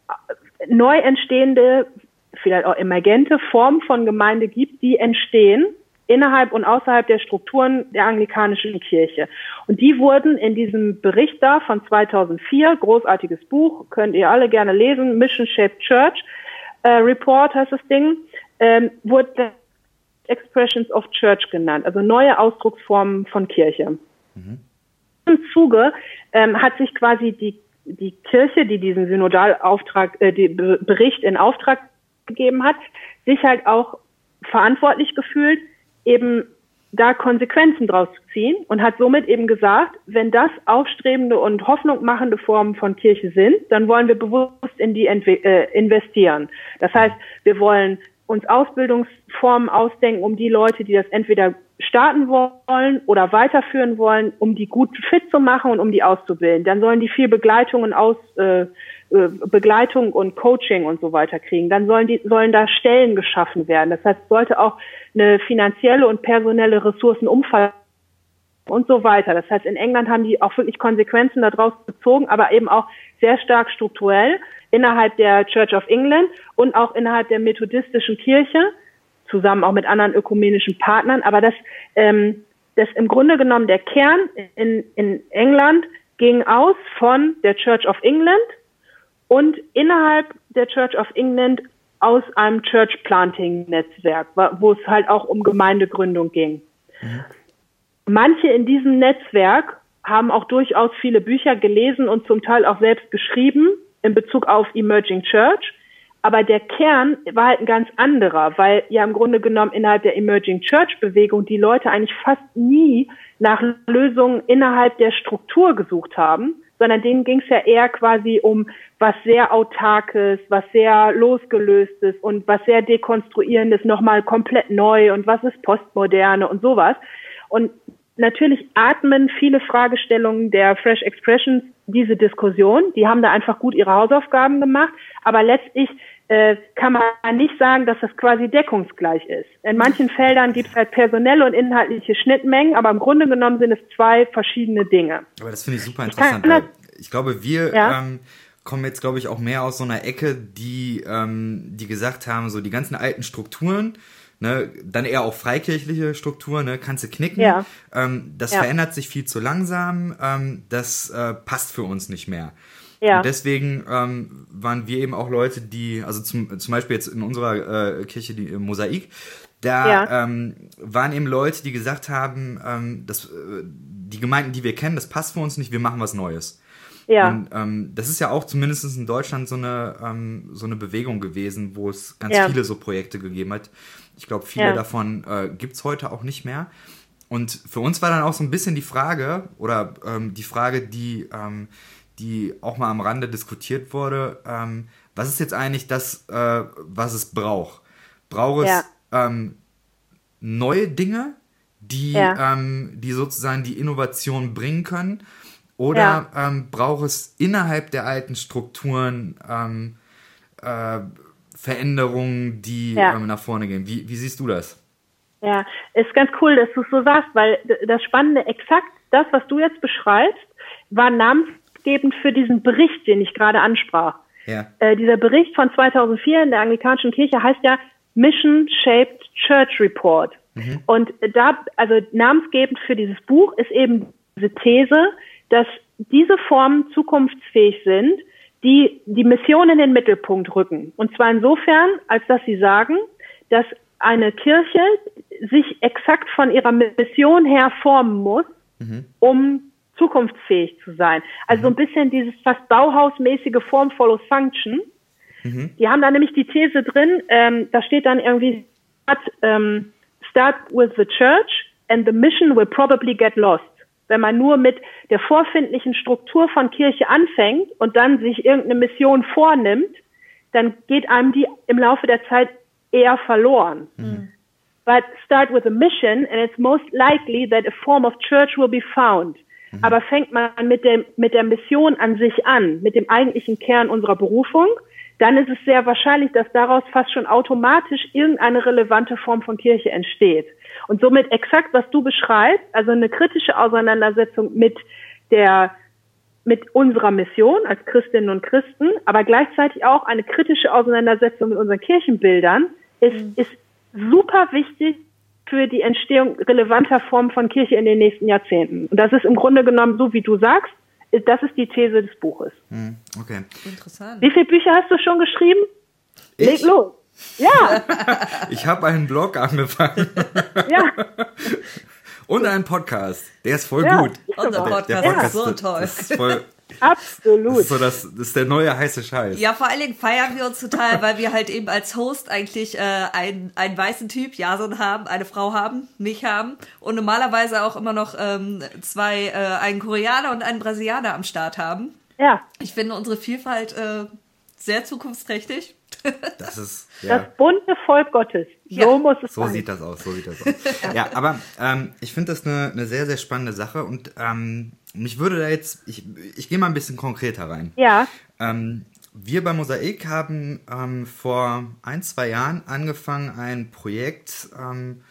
neu entstehende, vielleicht auch emergente Formen von Gemeinde gibt, die entstehen innerhalb und außerhalb der Strukturen der anglikanischen Kirche. Und die wurden in diesem Bericht da von zweitausendvier, großartiges Buch, könnt ihr alle gerne lesen, Mission Shaped Church äh, Report heißt das Ding, ähm, wurde Expressions of Church genannt, also neue Ausdrucksformen von Kirche. Mhm. Im Zuge ähm, hat sich quasi die die Kirche, die diesen Synodalauftrag, äh, den Bericht in Auftrag gegeben hat, sich halt auch verantwortlich gefühlt, eben da Konsequenzen draus zu ziehen und hat somit eben gesagt, wenn das aufstrebende und hoffnungmachende Formen von Kirche sind, dann wollen wir bewusst in die entwe- äh, investieren. Das heißt, wir wollen uns Ausbildungsformen ausdenken, um die Leute, die das entweder starten wollen oder weiterführen wollen, um die gut fit zu machen und um die auszubilden. Dann sollen die viel Begleitung und Aus, äh, Begleitung und Coaching und so weiter kriegen. Dann sollen die, sollen da Stellen geschaffen werden. Das heißt, es sollte auch eine finanzielle und personelle Ressourcenumfang und so weiter. Das heißt, in England haben die auch wirklich Konsequenzen daraus gezogen, aber eben auch sehr stark strukturell innerhalb der Church of England und auch innerhalb der methodistischen Kirche, zusammen auch mit anderen ökumenischen Partnern. Aber das, ähm, das im Grunde genommen der Kern in, in England ging aus von der Church of England und innerhalb der Church of England aus einem Church Planting Netzwerk, wo es halt auch um Gemeindegründung ging. Mhm. Manche in diesem Netzwerk haben auch durchaus viele Bücher gelesen und zum Teil auch selbst geschrieben in Bezug auf Emerging Church. Aber der Kern war halt ein ganz anderer, weil ja im Grunde genommen innerhalb der Emerging Church Bewegung die Leute eigentlich fast nie nach Lösungen innerhalb der Struktur gesucht haben, sondern denen ging es ja eher quasi um was sehr Autarkes, was sehr Losgelöstes und was sehr Dekonstruierendes, nochmal komplett neu und was ist Postmoderne und sowas. Und natürlich atmen viele Fragestellungen der Fresh Expressions diese Diskussion. Die haben da einfach gut ihre Hausaufgaben gemacht, aber letztlich äh, kann man nicht sagen, dass das quasi deckungsgleich ist. In manchen Feldern gibt es halt personelle und inhaltliche Schnittmengen, aber im Grunde genommen sind es zwei verschiedene Dinge. Aber das finde ich super interessant. Ich, ich glaube, wir ja? ähm, kommen jetzt, glaube ich, auch mehr aus so einer Ecke, die, ähm, die gesagt haben, so die ganzen alten Strukturen, ne, dann eher auch freikirchliche Strukturen, ne, kannst du knicken. Ja. Ähm, das ja. verändert sich viel zu langsam, ähm, das äh, passt für uns nicht mehr. Ja. Und deswegen ähm, waren wir eben auch Leute, die, also zum, zum Beispiel jetzt in unserer äh, Kirche, die äh, Mosaik, da ja. ähm, waren eben Leute, die gesagt haben, ähm, dass, äh, die Gemeinden, die wir kennen, das passt für uns nicht, wir machen was Neues. Ja. Und ähm, das ist ja auch zumindest in Deutschland so eine, ähm, so eine Bewegung gewesen, wo es ganz ja. viele so Projekte gegeben hat. Ich glaube, viele ja. davon äh, gibt's heute auch nicht mehr. Und für uns war dann auch so ein bisschen die Frage, oder ähm, die Frage, die, ähm, die auch mal am Rande diskutiert wurde, ähm, was ist jetzt eigentlich das, äh, was es braucht? Braucht es ja. ähm, neue Dinge, die, ja. ähm, die sozusagen die Innovation bringen können? Oder ja. ähm, braucht es innerhalb der alten Strukturen ähm, äh, Veränderungen, die ja. ähm, nach vorne gehen? Wie, wie siehst du das? Ja, ist ganz cool, dass du es so sagst, weil das Spannende, exakt das, was du jetzt beschreibst, war namensgebend für diesen Bericht, den ich gerade ansprach. Ja. Äh, dieser Bericht von zweitausendvier in der anglikanischen Kirche heißt ja Mission Shaped Church Report. Mhm. Und da, also namensgebend für dieses Buch ist eben diese These, dass diese Formen zukunftsfähig sind, die die Mission in den Mittelpunkt rücken. Und zwar insofern, als dass sie sagen, dass eine Kirche sich exakt von ihrer Mission her formen muss, mhm. um zukunftsfähig zu sein. Also mhm. so ein bisschen dieses fast Bauhausmäßige Form follows Function. Mhm. Die haben da nämlich die These drin, ähm, da steht dann irgendwie, start, ähm, start with the church and the mission will probably get lost. Wenn man nur mit der vorfindlichen Struktur von Kirche anfängt und dann sich irgendeine Mission vornimmt, dann geht einem die im Laufe der Zeit eher verloren. Mhm. But start with a mission and it's most likely that a form of church will be found. Mhm. Aber fängt man mit der, mit der Mission an sich an, mit dem eigentlichen Kern unserer Berufung, dann ist es sehr wahrscheinlich, dass daraus fast schon automatisch irgendeine relevante Form von Kirche entsteht. Und somit exakt, was du beschreibst, also eine kritische Auseinandersetzung mit der, mit unserer Mission als Christinnen und Christen, aber gleichzeitig auch eine kritische Auseinandersetzung mit unseren Kirchenbildern ist, mhm. ist super wichtig für die Entstehung relevanter Formen von Kirche in den nächsten Jahrzehnten. Und das ist im Grunde genommen, so wie du sagst, das ist die These des Buches. Okay. Interessant. Wie viele Bücher hast du schon geschrieben? Ich? Leg los. Ja. Ich habe einen Blog angefangen. Ja. Und einen Podcast. Der ist voll ja, gut. Unser Podcast, der, der Podcast ist so toll. Das ist voll, Absolut. Das ist, so das, das ist der neue heiße Scheiß. Ja, vor allen Dingen feiern wir uns total, weil wir halt eben als Host eigentlich äh, einen, einen weißen Typ, Jason, haben, eine Frau haben, mich haben und normalerweise auch immer noch ähm, zwei, äh, einen Koreaner und einen Brasilianer am Start haben. Ja. Ich finde unsere Vielfalt äh, sehr zukunftsträchtig. Das ist ja. Das bunte Volk Gottes. So ja. muss es so sein. So sieht das aus, so sieht das aus. Ja, aber ähm, ich finde das eine, eine sehr, sehr spannende Sache und ähm, mich würde da jetzt, ich, ich gehe mal ein bisschen konkreter rein. Ja. Ähm, wir bei Mosaik haben ähm, vor ein, zwei Jahren angefangen, ein Projekt ähm,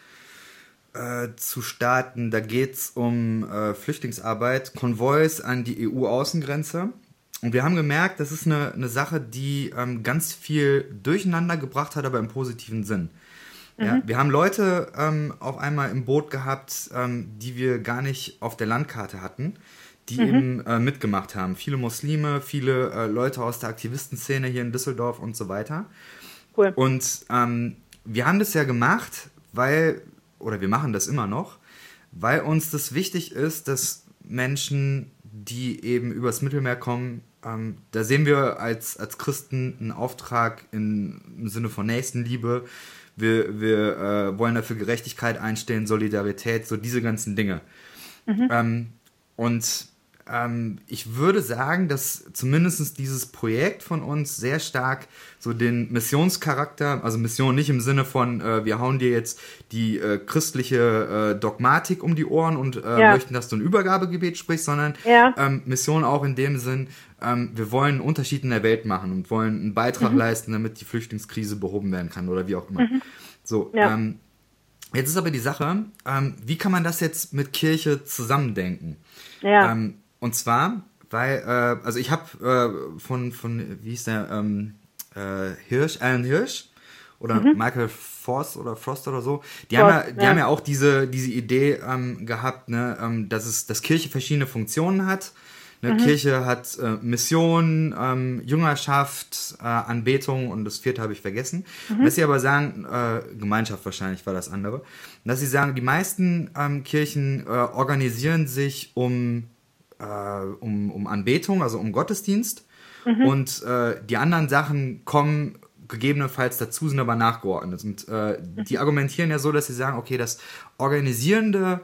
äh, zu starten. Da geht es um äh, Flüchtlingsarbeit, Konvois an die E U-Außengrenze. Und wir haben gemerkt, das ist eine, eine Sache, die ähm, ganz viel durcheinander gebracht hat, aber im positiven Sinn. Mhm. Ja, wir haben Leute ähm, auf einmal im Boot gehabt, ähm, die wir gar nicht auf der Landkarte hatten, die mhm. eben äh, mitgemacht haben. Viele Muslime, viele äh, Leute aus der Aktivistenszene hier in Düsseldorf und so weiter. Cool. Und ähm, wir haben das ja gemacht, weil, oder wir machen das immer noch, weil uns das wichtig ist, dass Menschen, die eben übers Mittelmeer kommen, ähm, da sehen wir als, als Christen einen Auftrag in, im Sinne von Nächstenliebe. Wir, wir äh, wollen dafür Gerechtigkeit einstehen, Solidarität, so diese ganzen Dinge. Mhm. Ähm, und ähm, ich würde sagen, dass zumindest dieses Projekt von uns sehr stark so den Missionscharakter, also Mission nicht im Sinne von, äh, wir hauen dir jetzt die äh, christliche äh, Dogmatik um die Ohren und äh, ja. möchten, dass du ein Übergabegebet sprichst, sondern ja. ähm, Mission auch in dem Sinn, ähm, wir wollen einen Unterschied in der Welt machen und wollen einen Beitrag mhm. leisten, damit die Flüchtlingskrise behoben werden kann oder wie auch immer. Mhm. So, ja. ähm, jetzt ist aber die Sache, ähm, wie kann man das jetzt mit Kirche zusammendenken? Ja. Ähm, und zwar, weil, äh, also ich habe äh, von, von, wie hieß der, ähm, äh, Hirsch, Alan Hirsch oder mhm. Michael Frost oder Frost oder so, die, Frost, haben, ja, die ja. haben ja auch diese, diese Idee ähm, gehabt, ne, ähm, dass, es, dass Kirche verschiedene Funktionen hat. Ne, mhm. Kirche hat äh, Mission, ähm, Jüngerschaft, äh, Anbetung und das vierte habe ich vergessen. Mhm. Dass sie aber sagen, äh, Gemeinschaft wahrscheinlich war das andere, dass sie sagen, die meisten ähm, Kirchen äh, organisieren sich um, äh, um, um Anbetung, also um Gottesdienst mhm. und äh, die anderen Sachen kommen gegebenenfalls dazu, sind aber nachgeordnet. Und äh, mhm. die argumentieren ja so, dass sie sagen, okay, das organisierende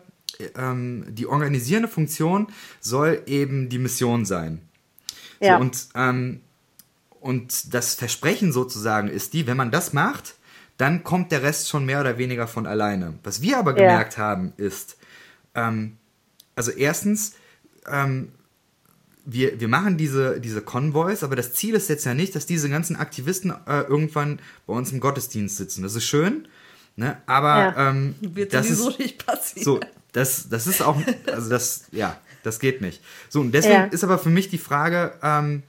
die organisierende Funktion soll eben die Mission sein. Ja. So, und, ähm, und das Versprechen sozusagen ist die, wenn man das macht, dann kommt der Rest schon mehr oder weniger von alleine. Was wir aber gemerkt ja. haben, ist, ähm, also erstens, ähm, wir, wir machen diese, diese Konvois, aber das Ziel ist jetzt ja nicht, dass diese ganzen Aktivisten äh, irgendwann bei uns im Gottesdienst sitzen. Das ist schön, ne? Aber ja. ähm, wird das sowieso ist nicht passieren. So, das, das ist auch, also das, ja, das geht nicht. So, und deswegen ja. ist aber für mich die Frage, ähm,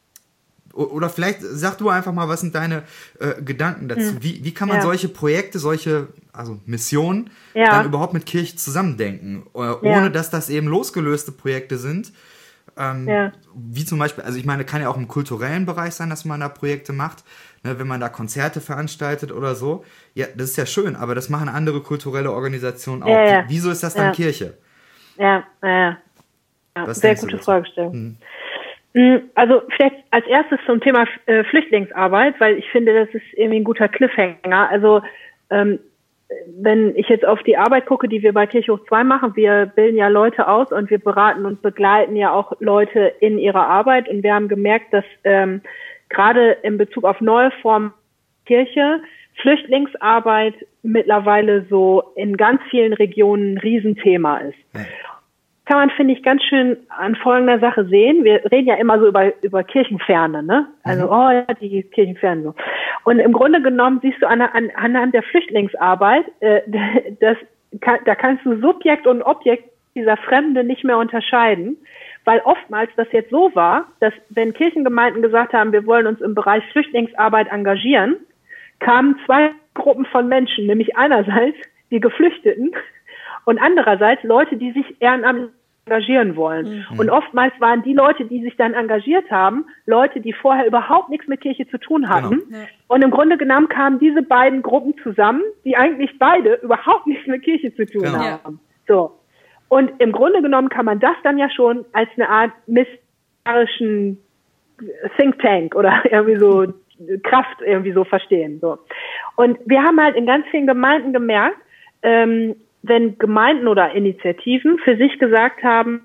oder vielleicht sag du einfach mal, was sind deine äh, Gedanken dazu? Hm. Wie, wie kann man ja. solche Projekte, solche also Missionen ja. dann überhaupt mit Kirche zusammendenken, äh, ohne ja. dass das eben losgelöste Projekte sind? Ähm, ja. Wie zum Beispiel, also ich meine, kann ja auch im kulturellen Bereich sein, dass man da Projekte macht, ne, wenn man da Konzerte veranstaltet oder so. Ja, das ist ja schön, aber das machen andere kulturelle Organisationen auch. Ja, ja. Wieso ist das dann ja. Kirche? Ja, ja, ja. Sehr gute Fragestellung. Hm. Also vielleicht als erstes zum Thema äh, Flüchtlingsarbeit, weil ich finde, das ist irgendwie ein guter Cliffhanger. Also ähm, wenn ich jetzt auf die Arbeit gucke, die wir bei Kirche Hoch zwei machen, wir bilden ja Leute aus und wir beraten und begleiten ja auch Leute in ihrer Arbeit. Und wir haben gemerkt, dass ähm, gerade in Bezug auf neue Formen Kirche Flüchtlingsarbeit mittlerweile so in ganz vielen Regionen ein Riesenthema ist. Ja. Kann man, finde ich, ganz schön an folgender Sache sehen. Wir reden ja immer so über, über Kirchenferne, ne? Also, mhm. oh ja, die Kirchenferne so. Und im Grunde genommen siehst du an, an, anhand der Flüchtlingsarbeit, äh, das, kann, da kannst du Subjekt und Objekt dieser Fremde nicht mehr unterscheiden, weil oftmals das jetzt so war, dass wenn Kirchengemeinden gesagt haben, wir wollen uns im Bereich Flüchtlingsarbeit engagieren, kamen zwei Gruppen von Menschen, nämlich einerseits die Geflüchteten und andererseits Leute, die sich ehrenamtlich engagieren wollen. Mhm. Und oftmals waren die Leute, die sich dann engagiert haben, Leute, die vorher überhaupt nichts mit Kirche zu tun hatten. Genau. Ja. Und im Grunde genommen kamen diese beiden Gruppen zusammen, die eigentlich beide überhaupt nichts mit Kirche zu tun genau. haben. So. Und im Grunde genommen kann man das dann ja schon als eine Art missionarischen Think Tank oder irgendwie so Kraft irgendwie so verstehen. So. Und wir haben halt in ganz vielen Gemeinden gemerkt, ähm, wenn Gemeinden oder Initiativen für sich gesagt haben,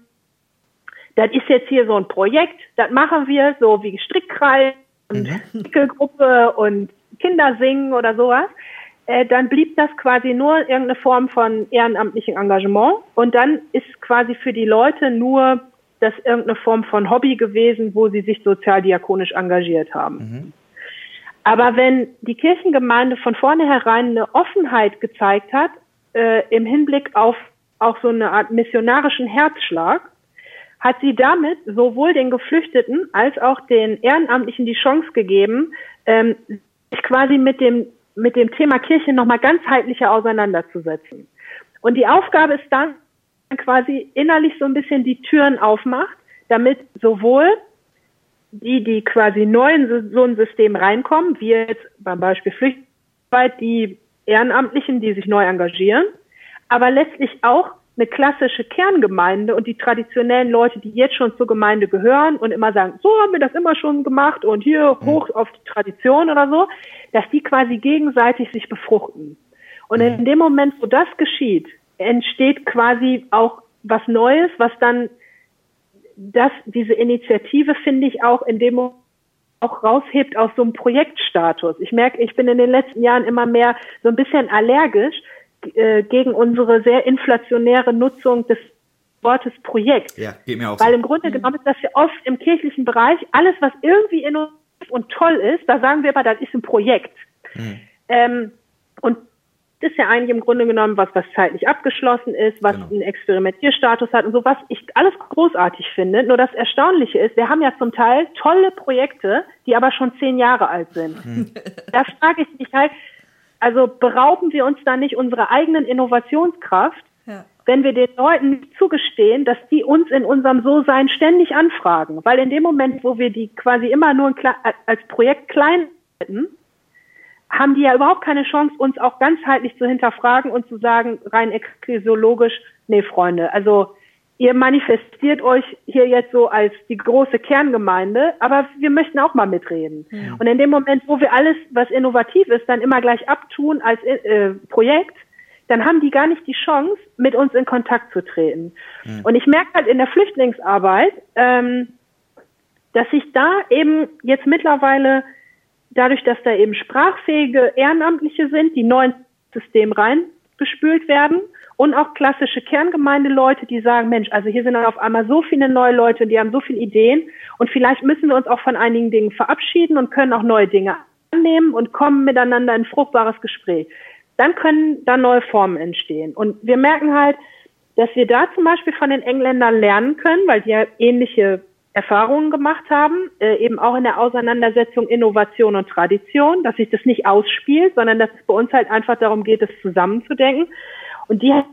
das ist jetzt hier so ein Projekt, das machen wir so wie Strickkreis und Wickelgruppe und Kindersingen oder sowas, äh, dann blieb das quasi nur irgendeine Form von ehrenamtlichem Engagement und dann ist quasi für die Leute nur das irgendeine Form von Hobby gewesen, wo sie sich sozialdiakonisch engagiert haben. Mhm. Aber wenn die Kirchengemeinde von vornherein eine Offenheit gezeigt hat, Äh, im Hinblick auf auch so eine Art missionarischen Herzschlag, hat sie damit sowohl den Geflüchteten als auch den Ehrenamtlichen die Chance gegeben, ähm, sich quasi mit dem mit dem Thema Kirche nochmal ganzheitlicher auseinanderzusetzen. Und die Aufgabe ist dann quasi innerlich so ein bisschen die Türen aufmacht, damit sowohl die, die quasi neu in so ein System reinkommen, wie jetzt beim Beispiel Flüchtlingsarbeit, die Ehrenamtlichen, die sich neu engagieren, aber letztlich auch eine klassische Kerngemeinde und die traditionellen Leute, die jetzt schon zur Gemeinde gehören und immer sagen, so haben wir das immer schon gemacht und hier hoch auf die Tradition oder so, dass die quasi gegenseitig sich befruchten. Und in dem Moment, wo das geschieht, entsteht quasi auch was Neues, was dann das, diese Initiative, finde ich, auch in dem Moment auch raushebt aus so einem Projektstatus. Ich merke, ich bin in den letzten Jahren immer mehr so ein bisschen allergisch äh, gegen unsere sehr inflationäre Nutzung des Wortes Projekt. Ja, geht mir auch Weil so. im Grunde mhm. genommen ist das ja oft im kirchlichen Bereich, alles, was irgendwie innovativ und toll ist, da sagen wir aber, das ist ein Projekt. Mhm. Ähm, und das ist ja eigentlich im Grunde genommen was, was zeitlich abgeschlossen ist, was genau. einen Experimentierstatus hat und so, was ich alles großartig finde. Nur das Erstaunliche ist, wir haben ja zum Teil tolle Projekte, die aber schon zehn Jahre alt sind. Hm. Da frage ich mich halt, also berauben wir uns da nicht unserer eigenen Innovationskraft, ja. wenn wir den Leuten nicht zugestehen, dass die uns in unserem So-Sein ständig anfragen. Weil in dem Moment, wo wir die quasi immer nur als Projekt klein hätten, haben die ja überhaupt keine Chance, uns auch ganzheitlich zu hinterfragen und zu sagen, rein ekklesiologisch, nee, Freunde, also ihr manifestiert euch hier jetzt so als die große Kerngemeinde, aber wir möchten auch mal mitreden. Ja. Und in dem Moment, wo wir alles, was innovativ ist, dann immer gleich abtun als äh, Projekt, dann haben die gar nicht die Chance, mit uns in Kontakt zu treten. Ja. Und ich merke halt in der Flüchtlingsarbeit, ähm, dass sich da eben jetzt mittlerweile dadurch, dass da eben sprachfähige Ehrenamtliche sind, die neu ins System reingespült werden und auch klassische Kerngemeindeleute, die sagen, Mensch, also hier sind dann auf einmal so viele neue Leute, die haben so viele Ideen und vielleicht müssen wir uns auch von einigen Dingen verabschieden und können auch neue Dinge annehmen und kommen miteinander in fruchtbares Gespräch. Dann können da neue Formen entstehen. Und wir merken halt, dass wir da zum Beispiel von den Engländern lernen können, weil die ja ähnliche Erfahrungen gemacht haben, äh, eben auch in der Auseinandersetzung Innovation und Tradition, dass sich das nicht ausspielt, sondern dass es bei uns halt einfach darum geht, es zusammenzudenken. Und die hat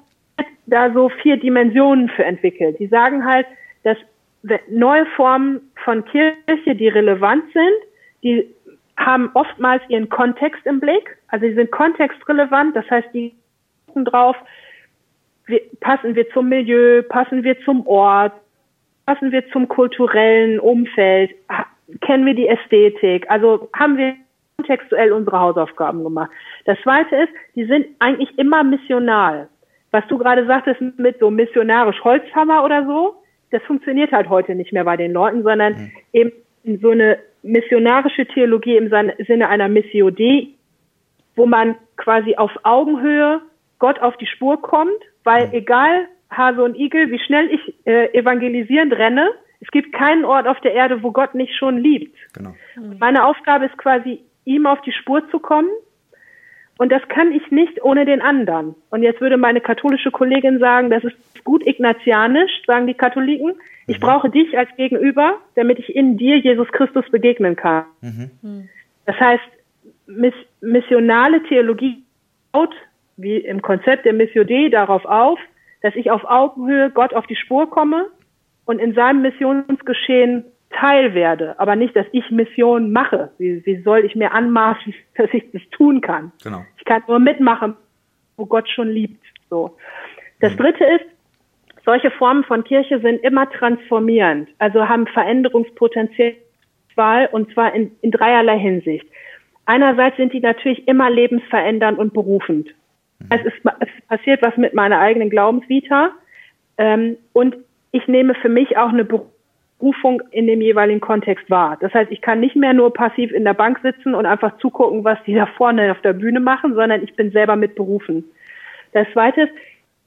da so vier Dimensionen für entwickelt. Die sagen halt, dass neue Formen von Kirche, die relevant sind, die haben oftmals ihren Kontext im Blick. Also sie sind kontextrelevant, das heißt, die gucken drauf, wir, passen wir zum Milieu, passen wir zum Ort, passen wir zum kulturellen Umfeld, kennen wir die Ästhetik, also haben wir kontextuell unsere Hausaufgaben gemacht. Das Zweite ist, die sind eigentlich immer missional. Was du gerade sagtest mit so missionarisch Holzhammer oder so, das funktioniert halt heute nicht mehr bei den Leuten, sondern mhm. eben so eine missionarische Theologie im Sinne einer Missio Dei, wo man quasi auf Augenhöhe Gott auf die Spur kommt, weil mhm. egal Hase und Igel, wie schnell ich äh, evangelisierend renne, es gibt keinen Ort auf der Erde, wo Gott nicht schon liebt. Genau. Mhm. Meine Aufgabe ist quasi, ihm auf die Spur zu kommen. Und das kann ich nicht ohne den anderen. Und jetzt würde meine katholische Kollegin sagen, das ist gut ignatianisch, sagen die Katholiken. Ich mhm. brauche dich als Gegenüber, damit ich in dir Jesus Christus begegnen kann. Mhm. Das heißt, miss- missionale Theologie baut, wie im Konzept der Missio Dei, darauf auf, dass ich auf Augenhöhe Gott auf die Spur komme und in seinem Missionsgeschehen Teil werde, aber nicht, dass ich Mission mache. Wie, wie soll ich mir anmaßen, dass ich das tun kann? Genau. Ich kann nur mitmachen, wo Gott schon liebt. So. Das mhm. Dritte ist, solche Formen von Kirche sind immer transformierend, also haben Veränderungspotenzial, und zwar in, in dreierlei Hinsicht. Einerseits sind die natürlich immer lebensverändernd und berufend. Mhm. Es, ist, es passiert was mit meiner eigenen Glaubensvita, ähm, und ich nehme für mich auch eine Berufung Berufung in dem jeweiligen Kontext wahr. Das heißt, ich kann nicht mehr nur passiv in der Bank sitzen und einfach zugucken, was die da vorne auf der Bühne machen, sondern ich bin selber mit berufen. Das Zweite ist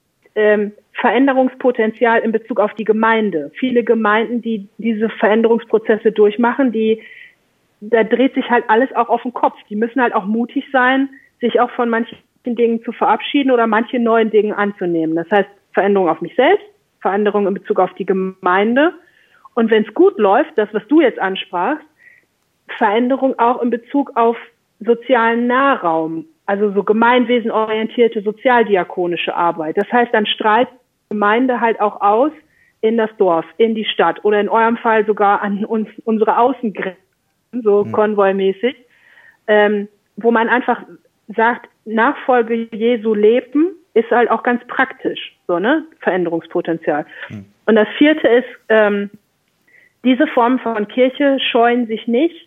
ähm, Veränderungspotenzial in Bezug auf die Gemeinde. Viele Gemeinden, die diese Veränderungsprozesse durchmachen, die da dreht sich halt alles auch auf den Kopf. Die müssen halt auch mutig sein, sich auch von manchen Dingen zu verabschieden oder manche neuen Dinge anzunehmen. Das heißt, Veränderung auf mich selbst, Veränderung in Bezug auf die Gemeinde. Und wenn es gut läuft, das, was du jetzt ansprachst, Veränderung auch in Bezug auf sozialen Nahraum, also so gemeinwesenorientierte sozialdiakonische Arbeit. Das heißt, dann strahlt die Gemeinde halt auch aus in das Dorf, in die Stadt oder in eurem Fall sogar an uns, unsere Außengrenzen, so mhm. konvoimäßig, ähm, wo man einfach sagt, Nachfolge Jesu leben ist halt auch ganz praktisch, so, ne, Veränderungspotenzial. Mhm. Und das Vierte ist, ähm, diese Formen von Kirche scheuen sich nicht,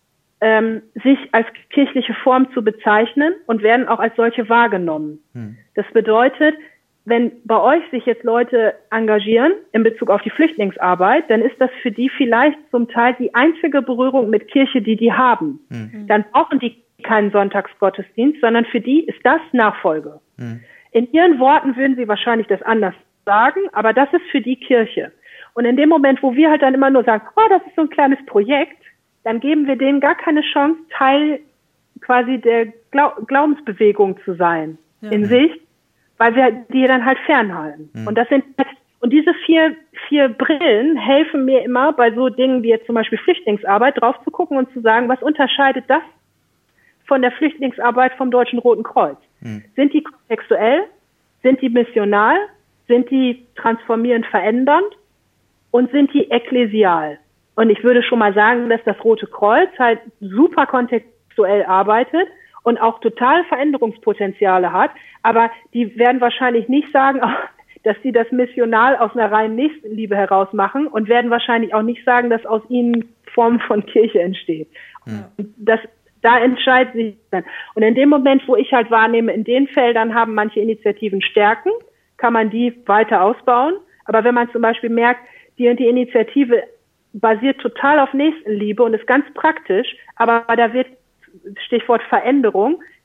ähm, sich als kirchliche Form zu bezeichnen und werden auch als solche wahrgenommen. Hm. Das bedeutet, wenn bei euch sich jetzt Leute engagieren in Bezug auf die Flüchtlingsarbeit, dann ist das für die vielleicht zum Teil die einzige Berührung mit Kirche, die die haben. Hm. Dann brauchen die keinen Sonntagsgottesdienst, sondern für die ist das Nachfolge. Hm. In ihren Worten würden sie wahrscheinlich das anders sagen, aber das ist für die Kirche. Und in dem Moment, wo wir halt dann immer nur sagen, oh, das ist so ein kleines Projekt, dann geben wir denen gar keine Chance, Teil quasi der Glau- Glaubensbewegung zu sein, ja. in sich, weil wir die dann halt fernhalten. Mhm. Und das sind, und diese vier, vier Brillen helfen mir immer bei so Dingen wie jetzt zum Beispiel Flüchtlingsarbeit drauf zu gucken und zu sagen, was unterscheidet das von der Flüchtlingsarbeit vom Deutschen Roten Kreuz? Mhm. Sind die kontextuell? Sind die missional? Sind die transformierend verändernd? Und sind die ekklesial? Und ich würde schon mal sagen, dass das Rote Kreuz halt super kontextuell arbeitet und auch total Veränderungspotenziale hat. Aber die werden wahrscheinlich nicht sagen, dass sie das missional aus einer reinen Nächstenliebe heraus machen und werden wahrscheinlich auch nicht sagen, dass aus ihnen Formen von Kirche entsteht. Ja. Das, da entscheidet sich dann. Und in dem Moment, wo ich halt wahrnehme, in den Feldern haben manche Initiativen Stärken, kann man die weiter ausbauen. Aber wenn man zum Beispiel merkt, die und die Initiative basiert total auf Nächstenliebe und ist ganz praktisch, aber da wird, Stichwort Veränderung,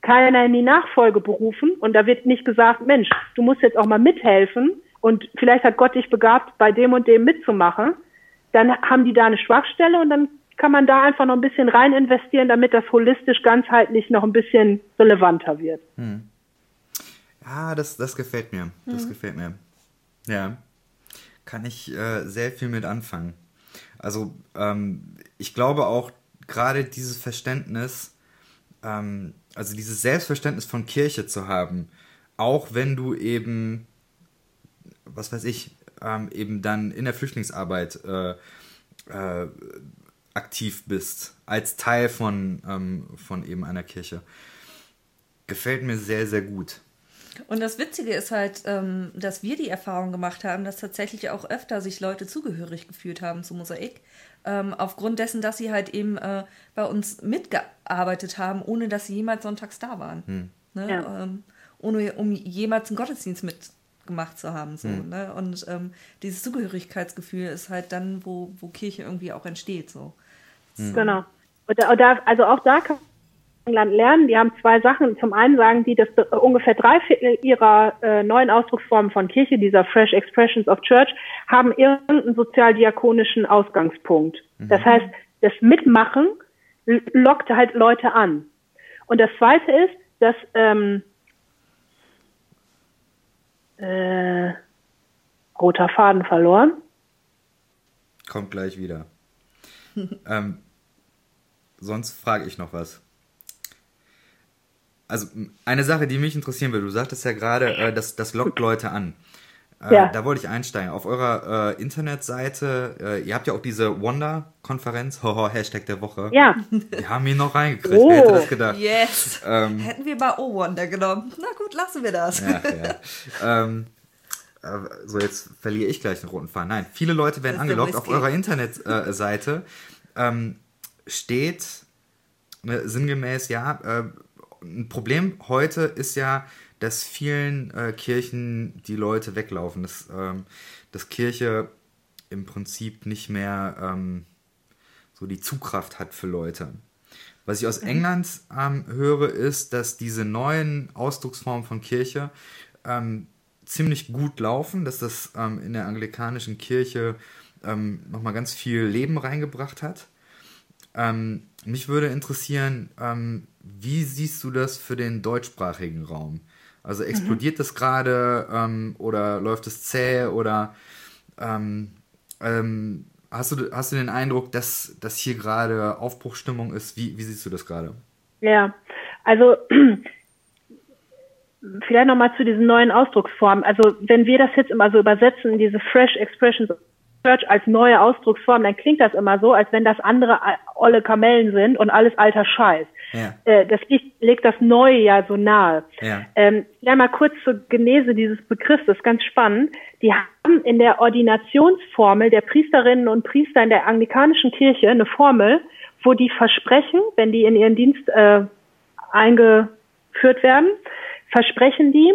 keiner in die Nachfolge berufen und da wird nicht gesagt, Mensch, du musst jetzt auch mal mithelfen und vielleicht hat Gott dich begabt, bei dem und dem mitzumachen, dann haben die da eine Schwachstelle und dann kann man da einfach noch ein bisschen rein investieren, damit das holistisch, ganzheitlich noch ein bisschen relevanter wird. Hm. Ja, das, das gefällt mir. Das hm. gefällt mir. Ja, kann ich äh, sehr viel mit anfangen. Also ähm, ich glaube auch gerade dieses Verständnis, ähm, also dieses Selbstverständnis von Kirche zu haben, auch wenn du eben, was weiß ich, ähm, eben dann in der Flüchtlingsarbeit äh, äh, aktiv bist, als Teil von, ähm, von eben einer Kirche. Gefällt mir sehr, sehr gut. Und das Witzige ist halt, ähm, dass wir die Erfahrung gemacht haben, dass tatsächlich auch öfter sich Leute zugehörig gefühlt haben zu Mosaik, ähm, aufgrund dessen, dass sie halt eben äh, bei uns mitgearbeitet haben, ohne dass sie jemals sonntags da waren. Hm. Ne? Ja. Ähm, ohne um jemals einen Gottesdienst mitgemacht zu haben. So, hm. ne? Und ähm, dieses Zugehörigkeitsgefühl ist halt dann, wo, wo Kirche irgendwie auch entsteht. So. Hm. Genau. Und da, und da, also auch da kann England lernen. Die haben zwei Sachen. Zum einen sagen die, dass ungefähr drei Viertel ihrer äh, neuen Ausdrucksformen von Kirche, dieser Fresh Expressions of Church, haben irgendeinen sozialdiakonischen Ausgangspunkt. Mhm. Das heißt, das Mitmachen lockt halt Leute an. Und das Zweite ist, dass ähm, äh, roter Faden verloren. Kommt gleich wieder. ähm, sonst frage ich noch was. Also eine Sache, die mich interessieren würde, du sagtest ja gerade, äh, das, das lockt Leute an. Äh, ja. Da wollte ich einsteigen. Auf eurer äh, Internetseite, äh, ihr habt ja auch diese Wonder-Konferenz, hoho, Hashtag der Woche. Ja. Die haben ihn noch reingekriegt, oh, wer hätte das gedacht? Yes. Ähm, Hätten wir mal O-Wonder genommen. Na gut, lassen wir das. Ja, ja. ähm, äh, so, jetzt verliere ich gleich den roten Faden. Nein, viele Leute werden angelockt. Auf eurer Internetseite äh, ähm, steht äh, sinngemäß, ja, äh, ein Problem heute ist ja, dass vielen äh, Kirchen die Leute weglaufen, dass, ähm, dass Kirche im Prinzip nicht mehr ähm, so die Zugkraft hat für Leute. Was ich aus mhm. England ähm, höre, ist, dass diese neuen Ausdrucksformen von Kirche ähm, ziemlich gut laufen, dass das ähm, in der anglikanischen Kirche ähm, nochmal ganz viel Leben reingebracht hat. Ähm, mich würde interessieren, ähm, wie siehst du das für den deutschsprachigen Raum? Also explodiert mhm. das gerade ähm, oder läuft es zäh oder ähm, ähm, hast du, hast du den Eindruck, dass, dass hier gerade Aufbruchsstimmung ist? Wie, wie siehst du das gerade? Ja, also vielleicht nochmal zu diesen neuen Ausdrucksformen. Also wenn wir das jetzt immer so übersetzen in diese Fresh Expressions Church als neue Ausdrucksform, dann klingt das immer so, als wenn das andere olle Kamellen sind und alles alter Scheiß. Ja. Äh, das liegt, legt das Neue ja so nahe. Ja. Ähm, ja, mal kurz zur Genese dieses Begriffs, das ist ganz spannend. Die haben in der Ordinationsformel der Priesterinnen und Priester in der anglikanischen Kirche eine Formel, wo die versprechen, wenn die in ihren Dienst äh, eingeführt werden, versprechen die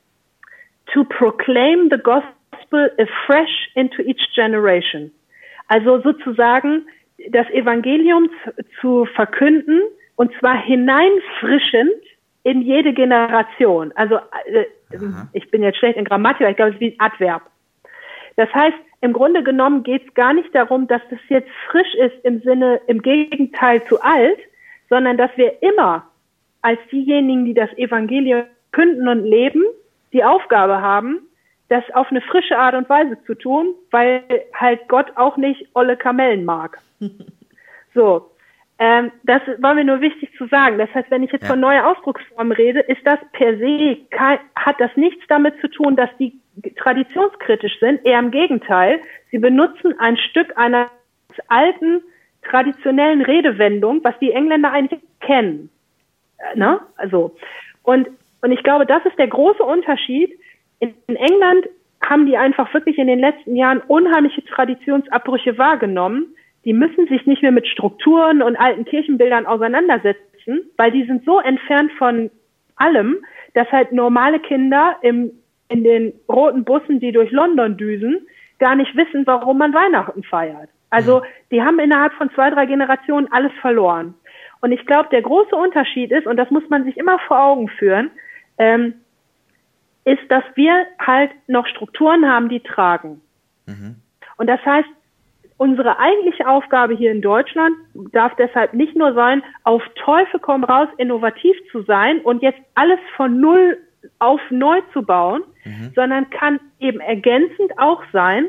to proclaim the gospel afresh into each generation. Also sozusagen das Evangelium zu, zu verkünden und zwar hineinfrischend in jede Generation. Also äh, ich bin jetzt schlecht in Grammatik, aber ich glaube, es ist wie ein Adverb. Das heißt, im Grunde genommen geht es gar nicht darum, dass das jetzt frisch ist im Sinne, im Gegenteil zu alt, sondern dass wir immer als diejenigen, die das Evangelium künden und leben, die Aufgabe haben, das auf eine frische Art und Weise zu tun, weil halt Gott auch nicht olle Kamellen mag. So, ähm, das war mir nur wichtig zu sagen. Das heißt, wenn ich jetzt ja. von neuer Ausdrucksformen rede, ist das per se, kein, hat das nichts damit zu tun, dass die traditionskritisch sind. Eher im Gegenteil, sie benutzen ein Stück einer alten, traditionellen Redewendung, was die Engländer eigentlich kennen. Äh, ne? Also, und, und ich glaube, das ist der große Unterschied. In England haben die einfach wirklich in den letzten Jahren unheimliche Traditionsabbrüche wahrgenommen. Die müssen sich nicht mehr mit Strukturen und alten Kirchenbildern auseinandersetzen, weil die sind so entfernt von allem, dass halt normale Kinder im, in den roten Bussen, die durch London düsen, gar nicht wissen, warum man Weihnachten feiert. Also die haben innerhalb von zwei, drei Generationen alles verloren. Und ich glaube, der große Unterschied ist, und das muss man sich immer vor Augen führen, ähm, ist, dass wir halt noch Strukturen haben, die tragen. Mhm. Und das heißt, unsere eigentliche Aufgabe hier in Deutschland darf deshalb nicht nur sein, auf Teufel komm raus innovativ zu sein und jetzt alles von Null auf neu zu bauen, mhm. sondern kann eben ergänzend auch sein,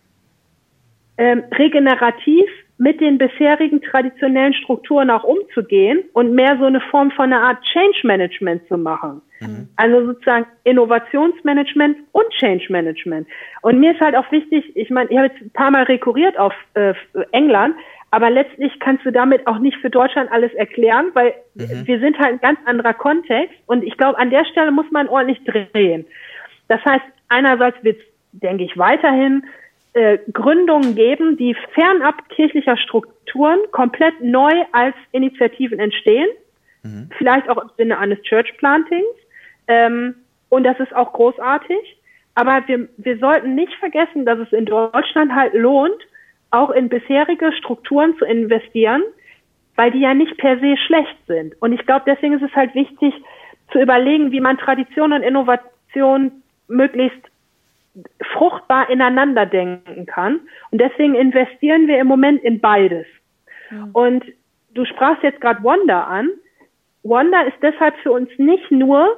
ähm, regenerativ mit den bisherigen traditionellen Strukturen auch umzugehen und mehr so eine Form von einer Art Change Management zu machen. Mhm. Also sozusagen Innovationsmanagement und Change Management. Und mir ist halt auch wichtig, ich meine, ich habe jetzt ein paar Mal rekurriert auf äh, England, aber letztlich kannst du damit auch nicht für Deutschland alles erklären, weil mhm. wir sind halt ein ganz anderer Kontext und ich glaube, an der Stelle muss man ordentlich drehen. Das heißt, einerseits wird es, denke ich, weiterhin äh, Gründungen geben, die fernab kirchlicher Strukturen komplett neu als Initiativen entstehen, mhm. vielleicht auch im Sinne eines Church Plantings, ähm, und das ist auch großartig, aber wir, wir sollten nicht vergessen, dass es in Deutschland halt lohnt, auch in bisherige Strukturen zu investieren, weil die ja nicht per se schlecht sind. Und ich glaube, deswegen ist es halt wichtig zu überlegen, wie man Tradition und Innovation möglichst fruchtbar ineinander denken kann. Und deswegen investieren wir im Moment in beides. Ja. Und du sprachst jetzt gerade Wonder an. Wonder ist deshalb für uns nicht nur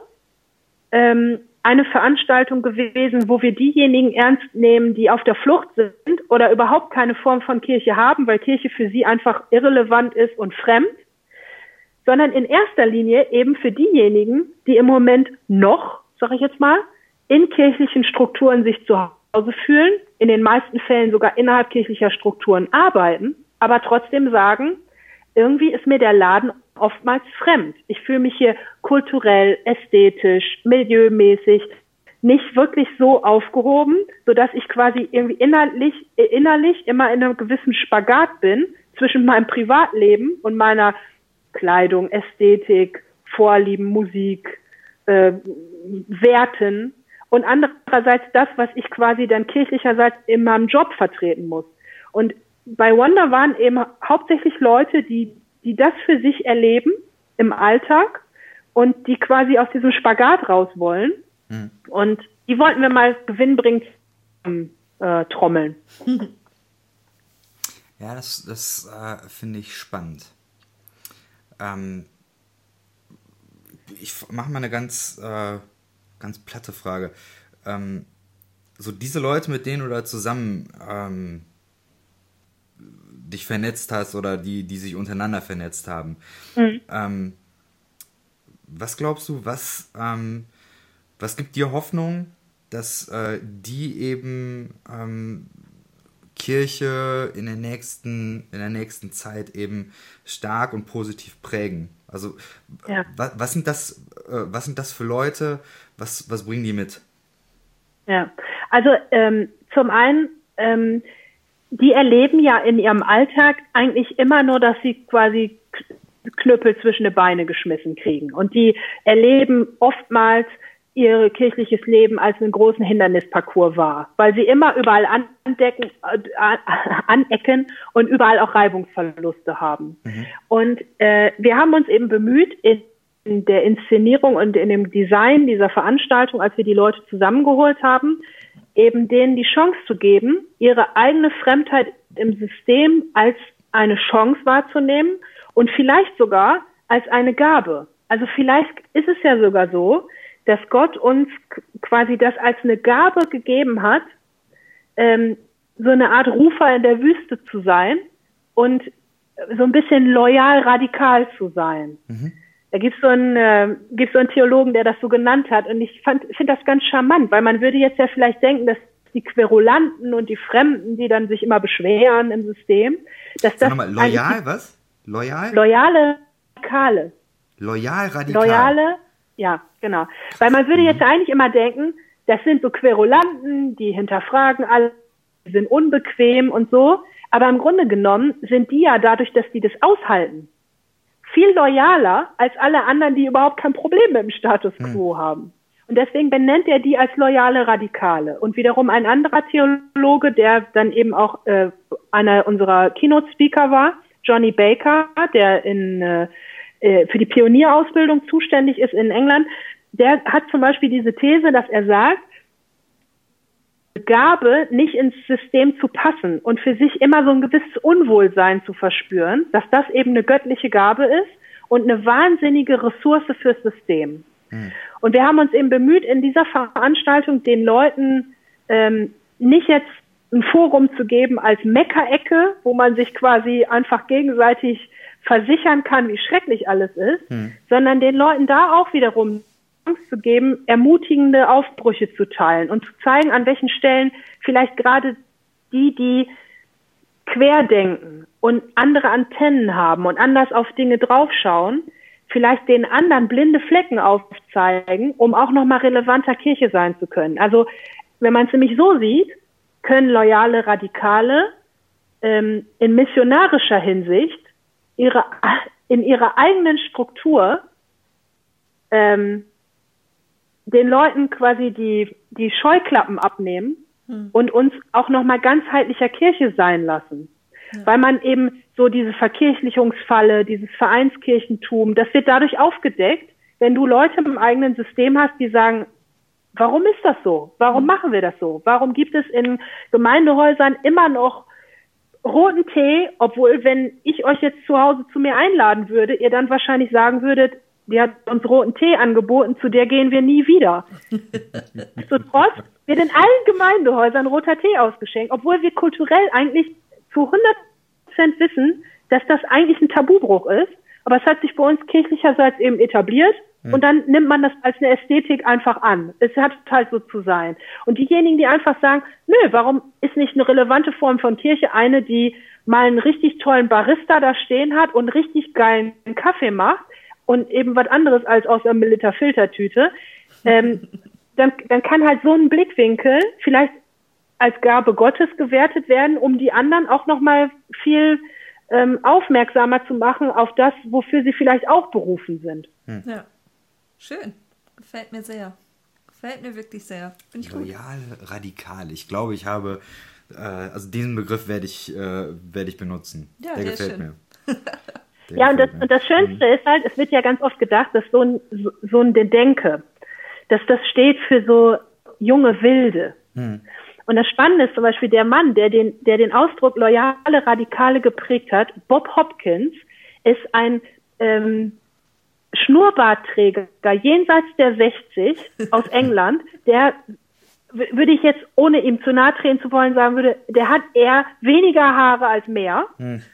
ähm, eine Veranstaltung gewesen, wo wir diejenigen ernst nehmen, die auf der Flucht sind oder überhaupt keine Form von Kirche haben, weil Kirche für sie einfach irrelevant ist und fremd, sondern in erster Linie eben für diejenigen, die im Moment noch, sage ich jetzt mal, in kirchlichen Strukturen sich zu Hause fühlen, in den meisten Fällen sogar innerhalb kirchlicher Strukturen arbeiten, aber trotzdem sagen, irgendwie ist mir der Laden oftmals fremd. Ich fühle mich hier kulturell, ästhetisch, milieumäßig nicht wirklich so aufgehoben, sodass ich quasi irgendwie innerlich, innerlich immer in einem gewissen Spagat bin zwischen meinem Privatleben und meiner Kleidung, Ästhetik, Vorlieben, Musik, äh, Werten und andererseits das, was ich quasi dann kirchlicherseits in meinem Job vertreten muss. Und bei Wonder waren eben hauptsächlich Leute, die, die das für sich erleben im Alltag und die quasi aus diesem Spagat raus wollen. Mhm. Und die wollten wir mal gewinnbringend äh, trommeln. Ja, das, das äh, finde ich spannend. Ähm, ich mache mal eine ganz, äh, ganz platte Frage. Ähm, so diese Leute, mit denen du da zusammen ähm, dich vernetzt hast oder die, die sich untereinander vernetzt haben. Mhm. Ähm, was glaubst du, was, ähm, was gibt dir Hoffnung, dass äh, die eben ähm, Kirche in der nächsten, in der nächsten Zeit eben stark und positiv prägen? Also ja. was, was sind das, äh, was sind das für Leute? Was, was bringen die mit? Ja, also ähm, zum einen ähm, die erleben ja in ihrem Alltag eigentlich immer nur, dass sie quasi Knüppel zwischen die Beine geschmissen kriegen. Und die erleben oftmals ihr kirchliches Leben als einen großen Hindernisparcours wahr, weil sie immer überall andecken, äh, anecken und überall auch Reibungsverluste haben. Mhm. Und äh, wir haben uns eben bemüht, in in der Inszenierung und in dem Design dieser Veranstaltung, als wir die Leute zusammengeholt haben, eben denen die Chance zu geben, ihre eigene Fremdheit im System als eine Chance wahrzunehmen und vielleicht sogar als eine Gabe. Also vielleicht ist es ja sogar so, dass Gott uns quasi das als eine Gabe gegeben hat, ähm, so eine Art Rufer in der Wüste zu sein und so ein bisschen loyal radikal zu sein. Mhm. Da gibt's so einen, äh, gibt's so einen Theologen, der das so genannt hat. Und ich fand, finde das ganz charmant, weil man würde jetzt ja vielleicht denken, dass die Querulanten und die Fremden, die dann sich immer beschweren im System, dass das... Sag mal, loyal, was? Loyal? Loyale Radikale. Loyal radikal. Loyale, ja, genau. Weil man würde mhm. jetzt eigentlich immer denken, das sind so Querulanten, die hinterfragen alles, die sind unbequem und so. Aber im Grunde genommen sind die ja dadurch, dass die das aushalten, viel loyaler als alle anderen, die überhaupt kein Problem mit dem Status quo hm. haben. Und deswegen benennt er die als loyale Radikale. Und wiederum ein anderer Theologe, der dann eben auch äh, einer unserer Keynote-Speaker war, Johnny Baker, der in, äh, für die Pionierausbildung zuständig ist in England, der hat zum Beispiel diese These, dass er sagt, Gabe nicht ins System zu passen und für sich immer so ein gewisses Unwohlsein zu verspüren, dass das eben eine göttliche Gabe ist und eine wahnsinnige Ressource fürs System. Mhm. Und wir haben uns eben bemüht, in dieser Veranstaltung den Leuten ähm, nicht jetzt ein Forum zu geben als Meckerecke, wo man sich quasi einfach gegenseitig versichern kann, wie schrecklich alles ist, mhm. sondern den Leuten da auch wiederum Angst zu geben, ermutigende Aufbrüche zu teilen und zu zeigen, an welchen Stellen vielleicht gerade die, die querdenken und andere Antennen haben und anders auf Dinge draufschauen, vielleicht den anderen blinde Flecken aufzeigen, um auch nochmal relevanter Kirche sein zu können. Also wenn man es nämlich so sieht, können loyale Radikale ähm, in missionarischer Hinsicht ihre in ihrer eigenen Struktur ähm, den Leuten quasi die die Scheuklappen abnehmen hm. und uns auch nochmal ganzheitlicher Kirche sein lassen. Ja. Weil man eben so diese Verkirchlichungsfalle, dieses Vereinskirchentum, das wird dadurch aufgedeckt, wenn du Leute im eigenen System hast, die sagen, warum ist das so? Warum machen wir das so? Warum gibt es in Gemeindehäusern immer noch roten Tee, obwohl, wenn ich euch jetzt zu Hause zu mir einladen würde, ihr dann wahrscheinlich sagen würdet, die hat uns roten Tee angeboten, zu der gehen wir nie wieder. So trotz wird in allen Gemeindehäusern roter Tee ausgeschenkt, obwohl wir kulturell eigentlich zu hundert Prozent wissen, dass das eigentlich ein Tabubruch ist. Aber es hat sich bei uns kirchlicherseits eben etabliert. Und dann nimmt man das als eine Ästhetik einfach an. Es hat halt so zu sein. Und diejenigen, die einfach sagen, nö, warum ist nicht eine relevante Form von Kirche eine, die mal einen richtig tollen Barista da stehen hat und richtig geilen Kaffee macht und eben was anderes als aus einer Milliliter Filtertüte, ähm, dann, dann kann halt so ein Blickwinkel vielleicht als Gabe Gottes gewertet werden, um die anderen auch nochmal viel ähm, aufmerksamer zu machen auf das, wofür sie vielleicht auch berufen sind. Hm. Ja. Schön. Gefällt mir sehr. Gefällt mir wirklich sehr. Finde ich Loyal, gut. Radikal. Ich glaube, ich habe, äh, also diesen Begriff werde ich, äh, werde ich benutzen. Ja, der, der gefällt schön. mir. Der ja, und das, und das Schönste mhm. ist halt, es wird ja ganz oft gedacht, dass so ein, so, so ein Denke, dass das steht für so junge Wilde. Mhm. Und das Spannende ist zum Beispiel der Mann, der den, der den Ausdruck loyale Radikale geprägt hat, Bob Hopkins, ist ein, ähm, Schnurrbartträger jenseits der sechzig aus England, der, w- würde ich jetzt, ohne ihm zu nahe treten zu wollen, sagen würde, der hat eher weniger Haare als mehr.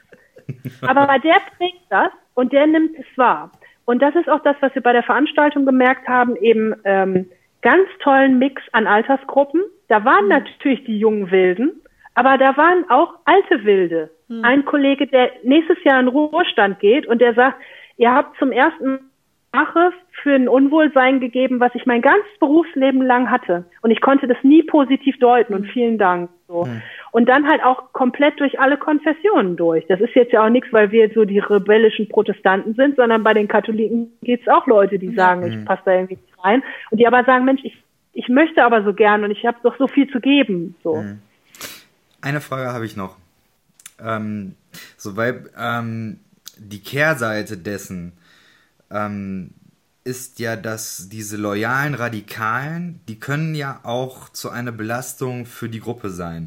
Aber der prägt das und der nimmt es wahr. Und das ist auch das, was wir bei der Veranstaltung gemerkt haben, eben ähm, ganz tollen Mix an Altersgruppen. Da waren mhm. natürlich die jungen Wilden, aber da waren auch alte Wilde. Mhm. Ein Kollege, der nächstes Jahr in Ruhestand geht und der sagt, ihr habt zum ersten Mal für ein Unwohlsein gegeben, was ich mein ganzes Berufsleben lang hatte. Und ich konnte das nie positiv deuten und vielen Dank. So. Mhm. Und dann halt auch komplett durch alle Konfessionen durch. Das ist jetzt ja auch nichts, weil wir so die rebellischen Protestanten sind, sondern bei den Katholiken gibt es auch Leute, die sagen, mhm. ich passe da irgendwie nicht rein. Und die aber sagen, Mensch, ich, ich möchte aber so gern und ich habe doch so viel zu geben. So. Mhm. Eine Frage habe ich noch. Ähm, so, weil ähm, die Kehrseite dessen ähm, ist ja, dass diese loyalen Radikalen, die können ja auch zu einer Belastung für die Gruppe sein.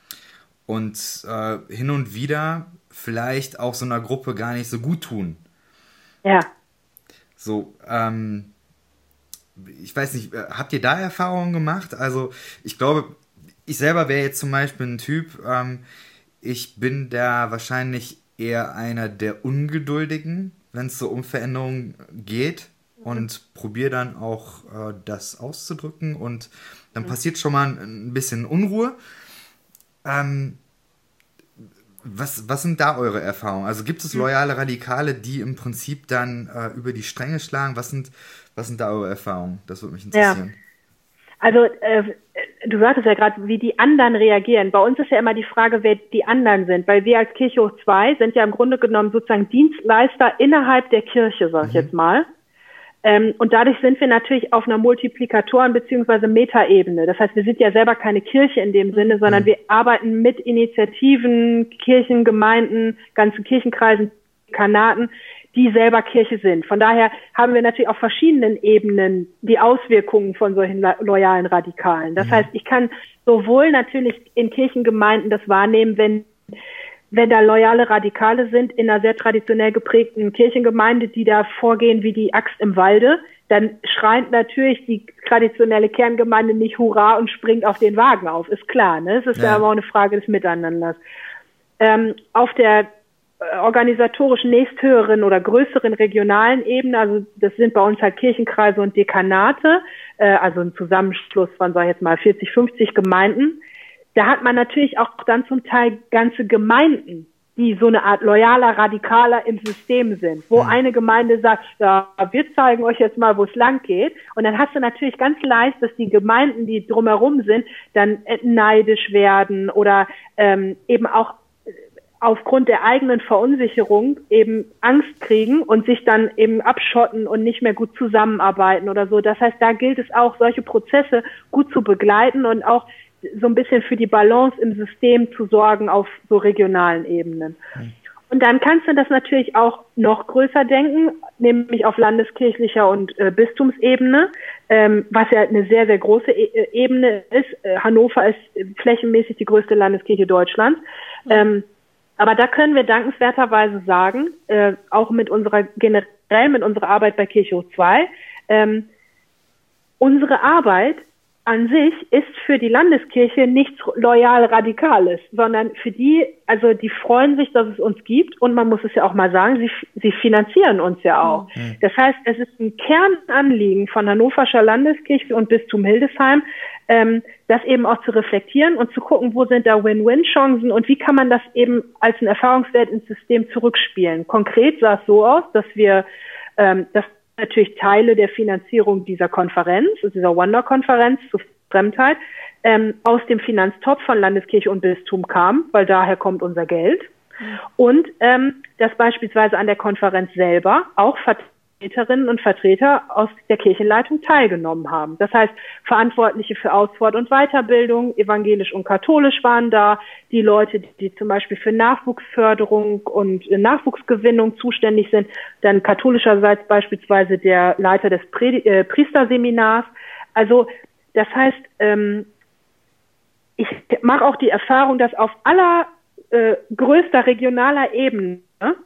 Und äh, hin und wieder vielleicht auch so einer Gruppe gar nicht so gut tun. Ja. So, ähm, ich weiß nicht, habt ihr da Erfahrungen gemacht? Also, ich glaube, ich selber wäre jetzt zum Beispiel ein Typ, ähm, ich bin da wahrscheinlich eher einer der Ungeduldigen, wenn es so um Veränderungen geht und probiere dann auch äh, das auszudrücken und dann mhm. passiert schon mal ein, ein bisschen Unruhe. Ähm, was, was sind da eure Erfahrungen? Also gibt es loyale Radikale, die im Prinzip dann äh, über die Stränge schlagen? Was sind, was sind da eure Erfahrungen? Das würde mich interessieren. Ja. Also äh, du sagtest ja gerade, wie die anderen reagieren. Bei uns ist ja immer die Frage, wer die anderen sind, weil wir als Kirche hoch zwei sind ja im Grunde genommen sozusagen Dienstleister innerhalb der Kirche, sag ich mhm. jetzt mal. Ähm, und dadurch sind wir natürlich auf einer Multiplikatoren- bzw. Metaebene. Das heißt, wir sind ja selber keine Kirche in dem Sinne, sondern mhm. wir arbeiten mit Initiativen, Kirchen, Gemeinden, ganzen Kirchenkreisen, Kanaten, die selber Kirche sind. Von daher haben wir natürlich auf verschiedenen Ebenen die Auswirkungen von solchen loyalen Radikalen. Das mhm. heißt, ich kann sowohl natürlich in Kirchengemeinden das wahrnehmen, wenn wenn da loyale Radikale sind in einer sehr traditionell geprägten Kirchengemeinde, die da vorgehen wie die Axt im Walde, dann schreient natürlich die traditionelle Kerngemeinde nicht Hurra und springt auf den Wagen auf, ist klar, ne? Es ist ja aber auch eine Frage des Miteinanders. Ähm, auf der organisatorischen nächsthöheren oder größeren regionalen Ebene, also das sind bei uns halt Kirchenkreise und Dekanate, äh, also ein Zusammenschluss von, sag ich jetzt mal, vierzig, fünfzig Gemeinden. Da hat man natürlich auch dann zum Teil ganze Gemeinden, die so eine Art loyaler Radikaler im System sind, wo mhm. eine Gemeinde sagt, ja, wir zeigen euch jetzt mal, wo es lang geht. Und dann hast du natürlich ganz leicht, dass die Gemeinden, die drumherum sind, dann neidisch werden oder ähm, eben auch aufgrund der eigenen Verunsicherung eben Angst kriegen und sich dann eben abschotten und nicht mehr gut zusammenarbeiten oder so. Das heißt, da gilt es auch, solche Prozesse gut zu begleiten und auch so ein bisschen für die Balance im System zu sorgen auf so regionalen Ebenen. Mhm. Und dann kannst du das natürlich auch noch größer denken, nämlich auf landeskirchlicher und äh, Bistumsebene, ähm, was ja eine sehr, sehr große e- Ebene ist. Äh, Hannover ist äh, flächenmäßig die größte Landeskirche Deutschlands. Mhm. Ähm, Aber da können wir dankenswerterweise sagen, äh, auch mit unserer generell mit unserer Arbeit bei Kirche hoch zwei, ähm, unsere Arbeit an sich ist für die Landeskirche nichts loyal Radikales, sondern für die, also die freuen sich, dass es uns gibt und man muss es ja auch mal sagen, sie, sie finanzieren uns ja auch. Mhm. Das heißt, es ist ein Kernanliegen von Hannoverscher Landeskirche und Bistum Hildesheim, ähm, das eben auch zu reflektieren und zu gucken, wo sind da Win-Win-Chancen und wie kann man das eben als einen Erfahrungswert ins System zurückspielen. Konkret sah es so aus, dass wir ähm, das natürlich Teile der Finanzierung dieser Konferenz, dieser Wonder-Konferenz zur Fremdheit, ähm, aus dem Finanztopf von Landeskirche und Bistum kam, weil daher kommt unser Geld. Mhm. Und ähm, dass beispielsweise an der Konferenz selber auch Vertreterinnen und Vertreter aus der Kirchenleitung teilgenommen haben. Das heißt, Verantwortliche für Ausfort- und Weiterbildung, evangelisch und katholisch waren da, die Leute, die, die zum Beispiel für Nachwuchsförderung und Nachwuchsgewinnung zuständig sind, dann katholischerseits beispielsweise der Leiter des Predi- äh, Priesterseminars. Also das heißt, ähm, ich mache auch die Erfahrung, dass auf aller äh, größter regionaler Ebene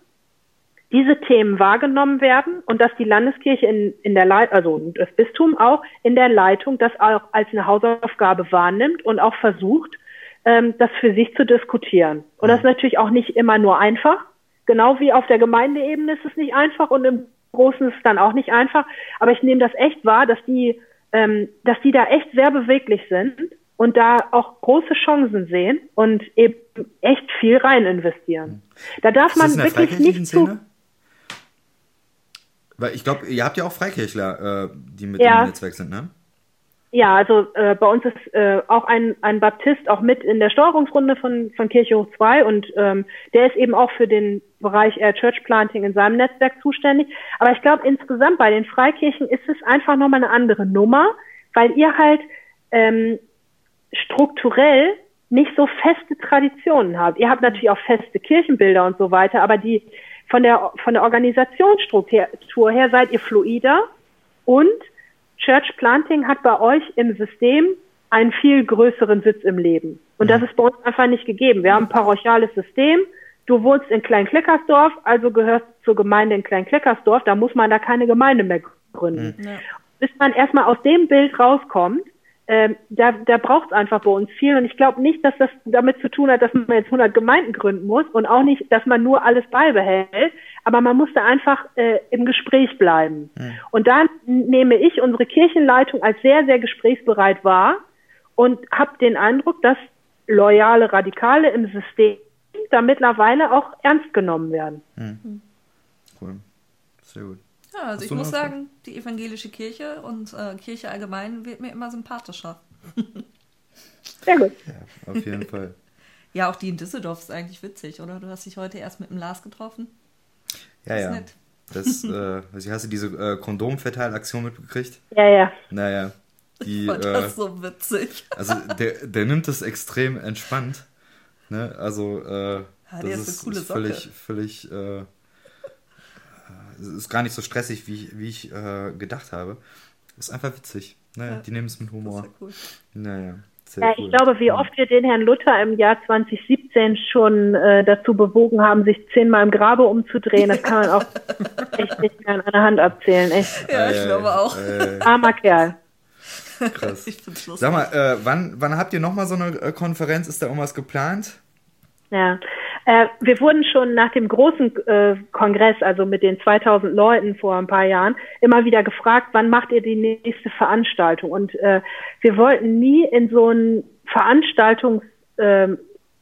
diese Themen wahrgenommen werden und dass die Landeskirche in, in der Leitung, also das Bistum auch in der Leitung das auch als eine Hausaufgabe wahrnimmt und auch versucht, ähm, das für sich zu diskutieren. Und das ist natürlich auch nicht immer nur einfach. Genau wie auf der Gemeindeebene ist es nicht einfach und im Großen ist es dann auch nicht einfach. Aber ich nehme das echt wahr, dass die, ähm, dass die da echt sehr beweglich sind und da auch große Chancen sehen und eben echt viel rein investieren. Da darf man wirklich nicht zu... Weil ich glaube, ihr habt ja auch Freikirchler, äh, die mit ja. im Netzwerk sind, ne? Ja, also äh, bei uns ist äh, auch ein, ein Baptist auch mit in der Steuerungsrunde von, von Kirche hoch zwei und ähm, der ist eben auch für den Bereich äh, Church Planting in seinem Netzwerk zuständig. Aber ich glaube, insgesamt bei den Freikirchen ist es einfach nochmal eine andere Nummer, weil ihr halt ähm, strukturell nicht so feste Traditionen habt. Ihr habt natürlich auch feste Kirchenbilder und so weiter, aber die von der von der Organisationsstruktur her seid ihr fluider und Church Planting hat bei euch im System einen viel größeren Sitz im Leben. Und das ist bei uns einfach nicht gegeben. Wir haben ein parochiales System. Du wohnst in Klein-Kleckersdorf, also gehörst zur Gemeinde in Klein-Kleckersdorf. Da muss man da keine Gemeinde mehr gründen. Ja. Bis man erstmal aus dem Bild rauskommt, äh, da, da braucht es einfach bei uns viel. Und ich glaube nicht, dass das damit zu tun hat, dass man jetzt hundert Gemeinden gründen muss und auch nicht, dass man nur alles beibehält. Aber man muss da einfach äh, im Gespräch bleiben. Mhm. Und da nehme ich unsere Kirchenleitung als sehr, sehr gesprächsbereit wahr und habe den Eindruck, dass loyale Radikale im System da mittlerweile auch ernst genommen werden. Mhm. Cool. Sehr gut. Ja, also Hast ich muss sagen, die evangelische Kirche und äh, Kirche allgemein wird mir immer sympathischer. Sehr gut. Ja, auf jeden Fall. Ja, auch die in Düsseldorf ist eigentlich witzig, oder? Du hast dich heute erst mit dem Lars getroffen. Ja, ja. Nett. Das, äh, hast du diese äh, Kondomverteilaktion mitgekriegt? Ja, ja. Naja. Die, ich fand äh, das so witzig. Also der, der nimmt es extrem entspannt. Ne? Also äh, Ja, das der ist ist, eine coole ist Socke. völlig, völlig äh, es ist gar nicht so stressig, wie, wie ich äh, gedacht habe. Ist einfach witzig. Naja, Ja, die nehmen es mit Humor. Das ist ja cool. Naja, sehr Ja, cool. ich glaube, wie oft wir den Herrn Luther im Jahr zwanzig siebzehn schon äh, dazu bewogen haben, sich zehnmal im Grabe umzudrehen, das kann man auch echt nicht mehr an einer Hand abzählen. Echt. Ja, ich Äh, glaube auch. Äh, Armer Kerl. krass. Ich find's lustig. Sag mal, äh, wann, wann habt ihr nochmal so eine äh, Konferenz? Ist da irgendwas geplant? Ja, äh, wir wurden schon nach dem großen äh, Kongress, also mit den zweitausend Leuten vor ein paar Jahren, immer wieder gefragt, wann macht ihr die nächste Veranstaltung? Und äh, wir wollten nie in so ein Veranstaltungsangebot äh,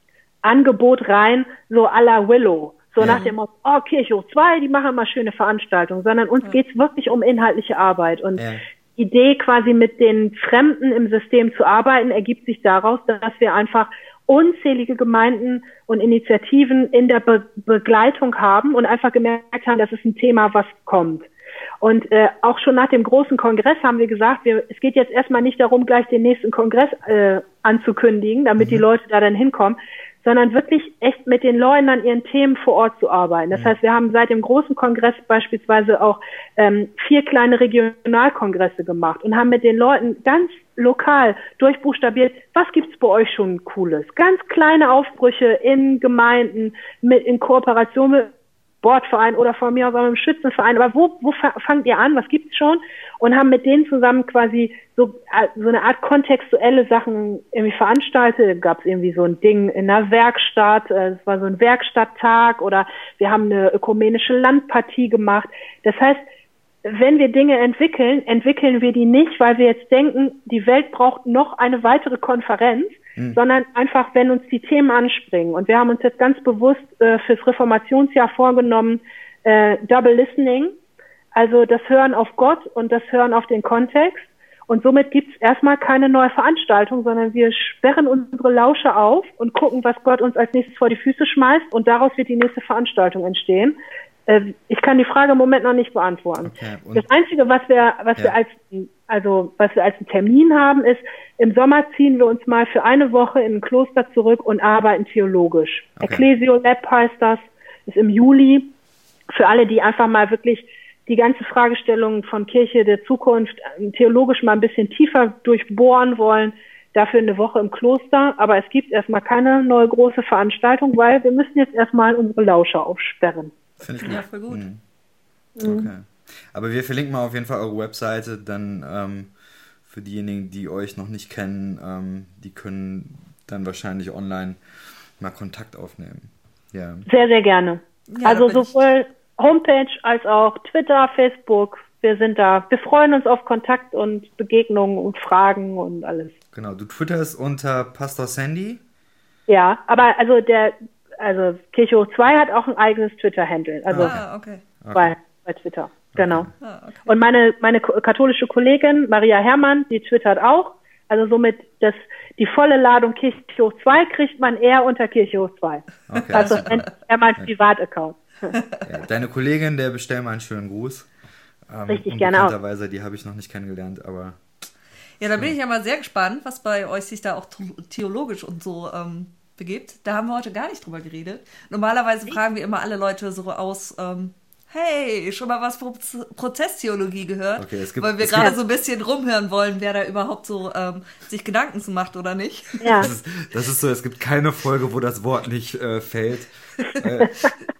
Angebot rein, so à la Willow. So Ja. nach dem Motto, oh, Kirchhof zwei, die machen immer schöne Veranstaltungen, sondern uns Ja. geht's wirklich um inhaltliche Arbeit. Und Ja. die Idee, quasi mit den Fremden im System zu arbeiten, ergibt sich daraus, dass wir einfach unzählige Gemeinden und Initiativen in der Be- Begleitung haben und einfach gemerkt haben, das ist ein Thema, was kommt. Und äh, auch schon nach dem großen Kongress haben wir gesagt, wir, es geht jetzt erstmal nicht darum, gleich den nächsten Kongress äh, anzukündigen, damit Mhm. die Leute da dann hinkommen, sondern wirklich echt mit den Leuten an ihren Themen vor Ort zu arbeiten. Das Mhm. heißt, wir haben seit dem großen Kongress beispielsweise auch ähm, vier kleine Regionalkongresse gemacht und haben mit den Leuten ganz lokal durchbuchstabiert, was gibt's bei euch schon Cooles? Ganz kleine Aufbrüche in Gemeinden, mit, in Kooperation mit Sportverein oder von mir aus auch mit einem Schützenverein. Aber wo, wo fa- fangt ihr an? Was gibt's schon? Und haben mit denen zusammen quasi so, äh, so eine Art kontextuelle Sachen irgendwie veranstaltet. Da gab's irgendwie so ein Ding in einer Werkstatt. äh, Es war so ein Werkstatttag oder wir haben eine ökumenische Landpartie gemacht. Das heißt, wenn wir Dinge entwickeln, entwickeln wir die nicht, weil wir jetzt denken, die Welt braucht noch eine weitere Konferenz, Mhm. sondern einfach, wenn uns die Themen anspringen. Und wir haben uns jetzt ganz bewusst äh, fürs Reformationsjahr vorgenommen, äh, Double Listening, also das Hören auf Gott und das Hören auf den Kontext. Und somit gibt es erstmal keine neue Veranstaltung, sondern wir sperren unsere Lauscher auf und gucken, was Gott uns als nächstes vor die Füße schmeißt. Und daraus wird die nächste Veranstaltung entstehen. Äh, ich kann die Frage im Moment noch nicht beantworten. Okay, und- Das Einzige, was wir, was Ja. wir als, also was wir als einen Termin haben, ist, im Sommer ziehen wir uns mal für eine Woche in ein Kloster zurück und arbeiten theologisch. Okay. Ecclesio Lab heißt das, ist im Juli. Für alle, die einfach mal wirklich die ganze Fragestellung von Kirche der Zukunft äh, theologisch mal ein bisschen tiefer durchbohren wollen, dafür eine Woche im Kloster. Aber es gibt erstmal keine neue große Veranstaltung, weil wir müssen jetzt erstmal unsere Lauscher aufsperren. Finde ich gut. Ja, voll gut. Mhm. Okay. Aber wir verlinken mal auf jeden Fall eure Webseite, dann ähm, für diejenigen, die euch noch nicht kennen, ähm, die können dann wahrscheinlich online mal Kontakt aufnehmen. Ja. Sehr, sehr gerne. Ja, also da bin ich- sowohl Homepage als auch Twitter, Facebook. Wir sind da. Wir freuen uns auf Kontakt und Begegnungen und Fragen und alles. Genau, du twitterst unter Pastor Sandy. Ja, aber also der, also Kirchhof zwei hat auch ein eigenes Twitter-Handle. Also Ah, okay. bei, bei Twitter. Genau. Ah, okay. Und meine, meine ko- katholische Kollegin Maria Herrmann, die twittert auch. Also somit das, die volle Ladung Kirchhof zwei kriegt man eher unter Kirchhof zwei. Okay, Also super. ein, eher mein Privataccount. Ja, deine Kollegin, der bestell mal einen schönen Gruß. Ähm, Richtig, gerne auch. Unbekannterweise, die habe ich noch nicht kennengelernt, aber Ja, da bin ich ja mal sehr gespannt, was bei euch sich da auch theologisch und so ähm, begibt. Da haben wir heute gar nicht drüber geredet. Normalerweise fragen wir immer alle Leute so aus, ähm, hey, schon mal was Pro Prozesstheologie gehört? Okay, es gibt- Weil wir es gerade gibt- so ein bisschen rumhören wollen, wer da überhaupt so ähm, sich Gedanken zu macht oder nicht. Ja. das ist, das ist so, es gibt keine Folge, wo das Wort nicht äh, fällt. äh,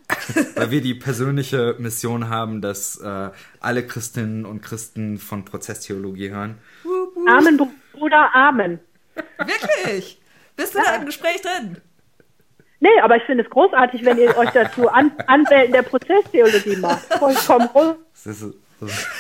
weil wir die persönliche Mission haben, dass äh, alle Christinnen und Christen von Prozesstheologie hören. Amen, Bruder, Amen. Wirklich? Bist du da im Gespräch drin? Nee, aber ich finde es großartig, wenn ihr euch dazu an, Anwälten der Prozesstheologie macht. Vollkommen groß. Das ist, das ist,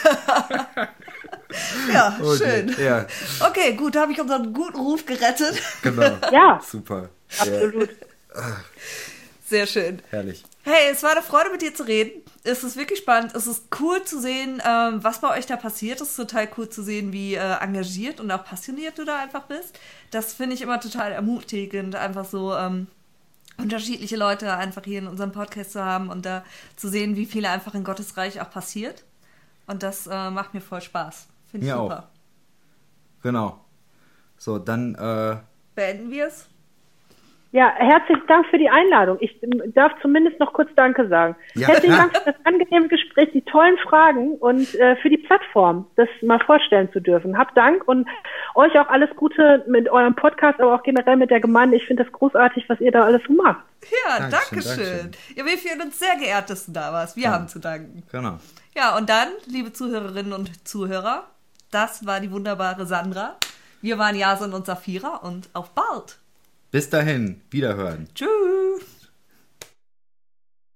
Ja, okay. schön. Ja, Okay, gut, da habe ich unseren guten Ruf gerettet. genau. Ja, Super. absolut. Sehr schön. Herrlich. Hey, es war eine Freude, mit dir zu reden. Es ist wirklich spannend. Es ist cool zu sehen, ähm, was bei euch da passiert. Es ist total cool zu sehen, wie äh, engagiert und auch passioniert du da einfach bist. Das finde ich immer total ermutigend, einfach so ähm, unterschiedliche Leute einfach hier in unserem Podcast zu haben und da zu sehen, wie viel einfach in Gottes Reich auch passiert. Und das äh, macht mir voll Spaß. Finde ich mir super. Auch. Genau. So, dann äh, beenden wir es. Ja, herzlichen Dank für die Einladung. Ich darf zumindest noch kurz Danke sagen. Ja. Herzlichen Dank für das angenehme Gespräch, die tollen Fragen und äh, für die Plattform, das mal vorstellen zu dürfen. Habt Dank und euch auch alles Gute mit eurem Podcast, aber auch generell mit der Gemeinde. Ich finde das großartig, was ihr da alles so macht. Ja, Dankeschön, danke schön. Dankeschön. Ja, wir fühlen uns sehr geehrt, dass du da warst. Wir Ja. haben zu danken. genau. Ja, und dann, liebe Zuhörerinnen und Zuhörer, das war die wunderbare Sandra. Wir waren Jason und Safira und auf bald. Bis dahin, wiederhören. Tschüss.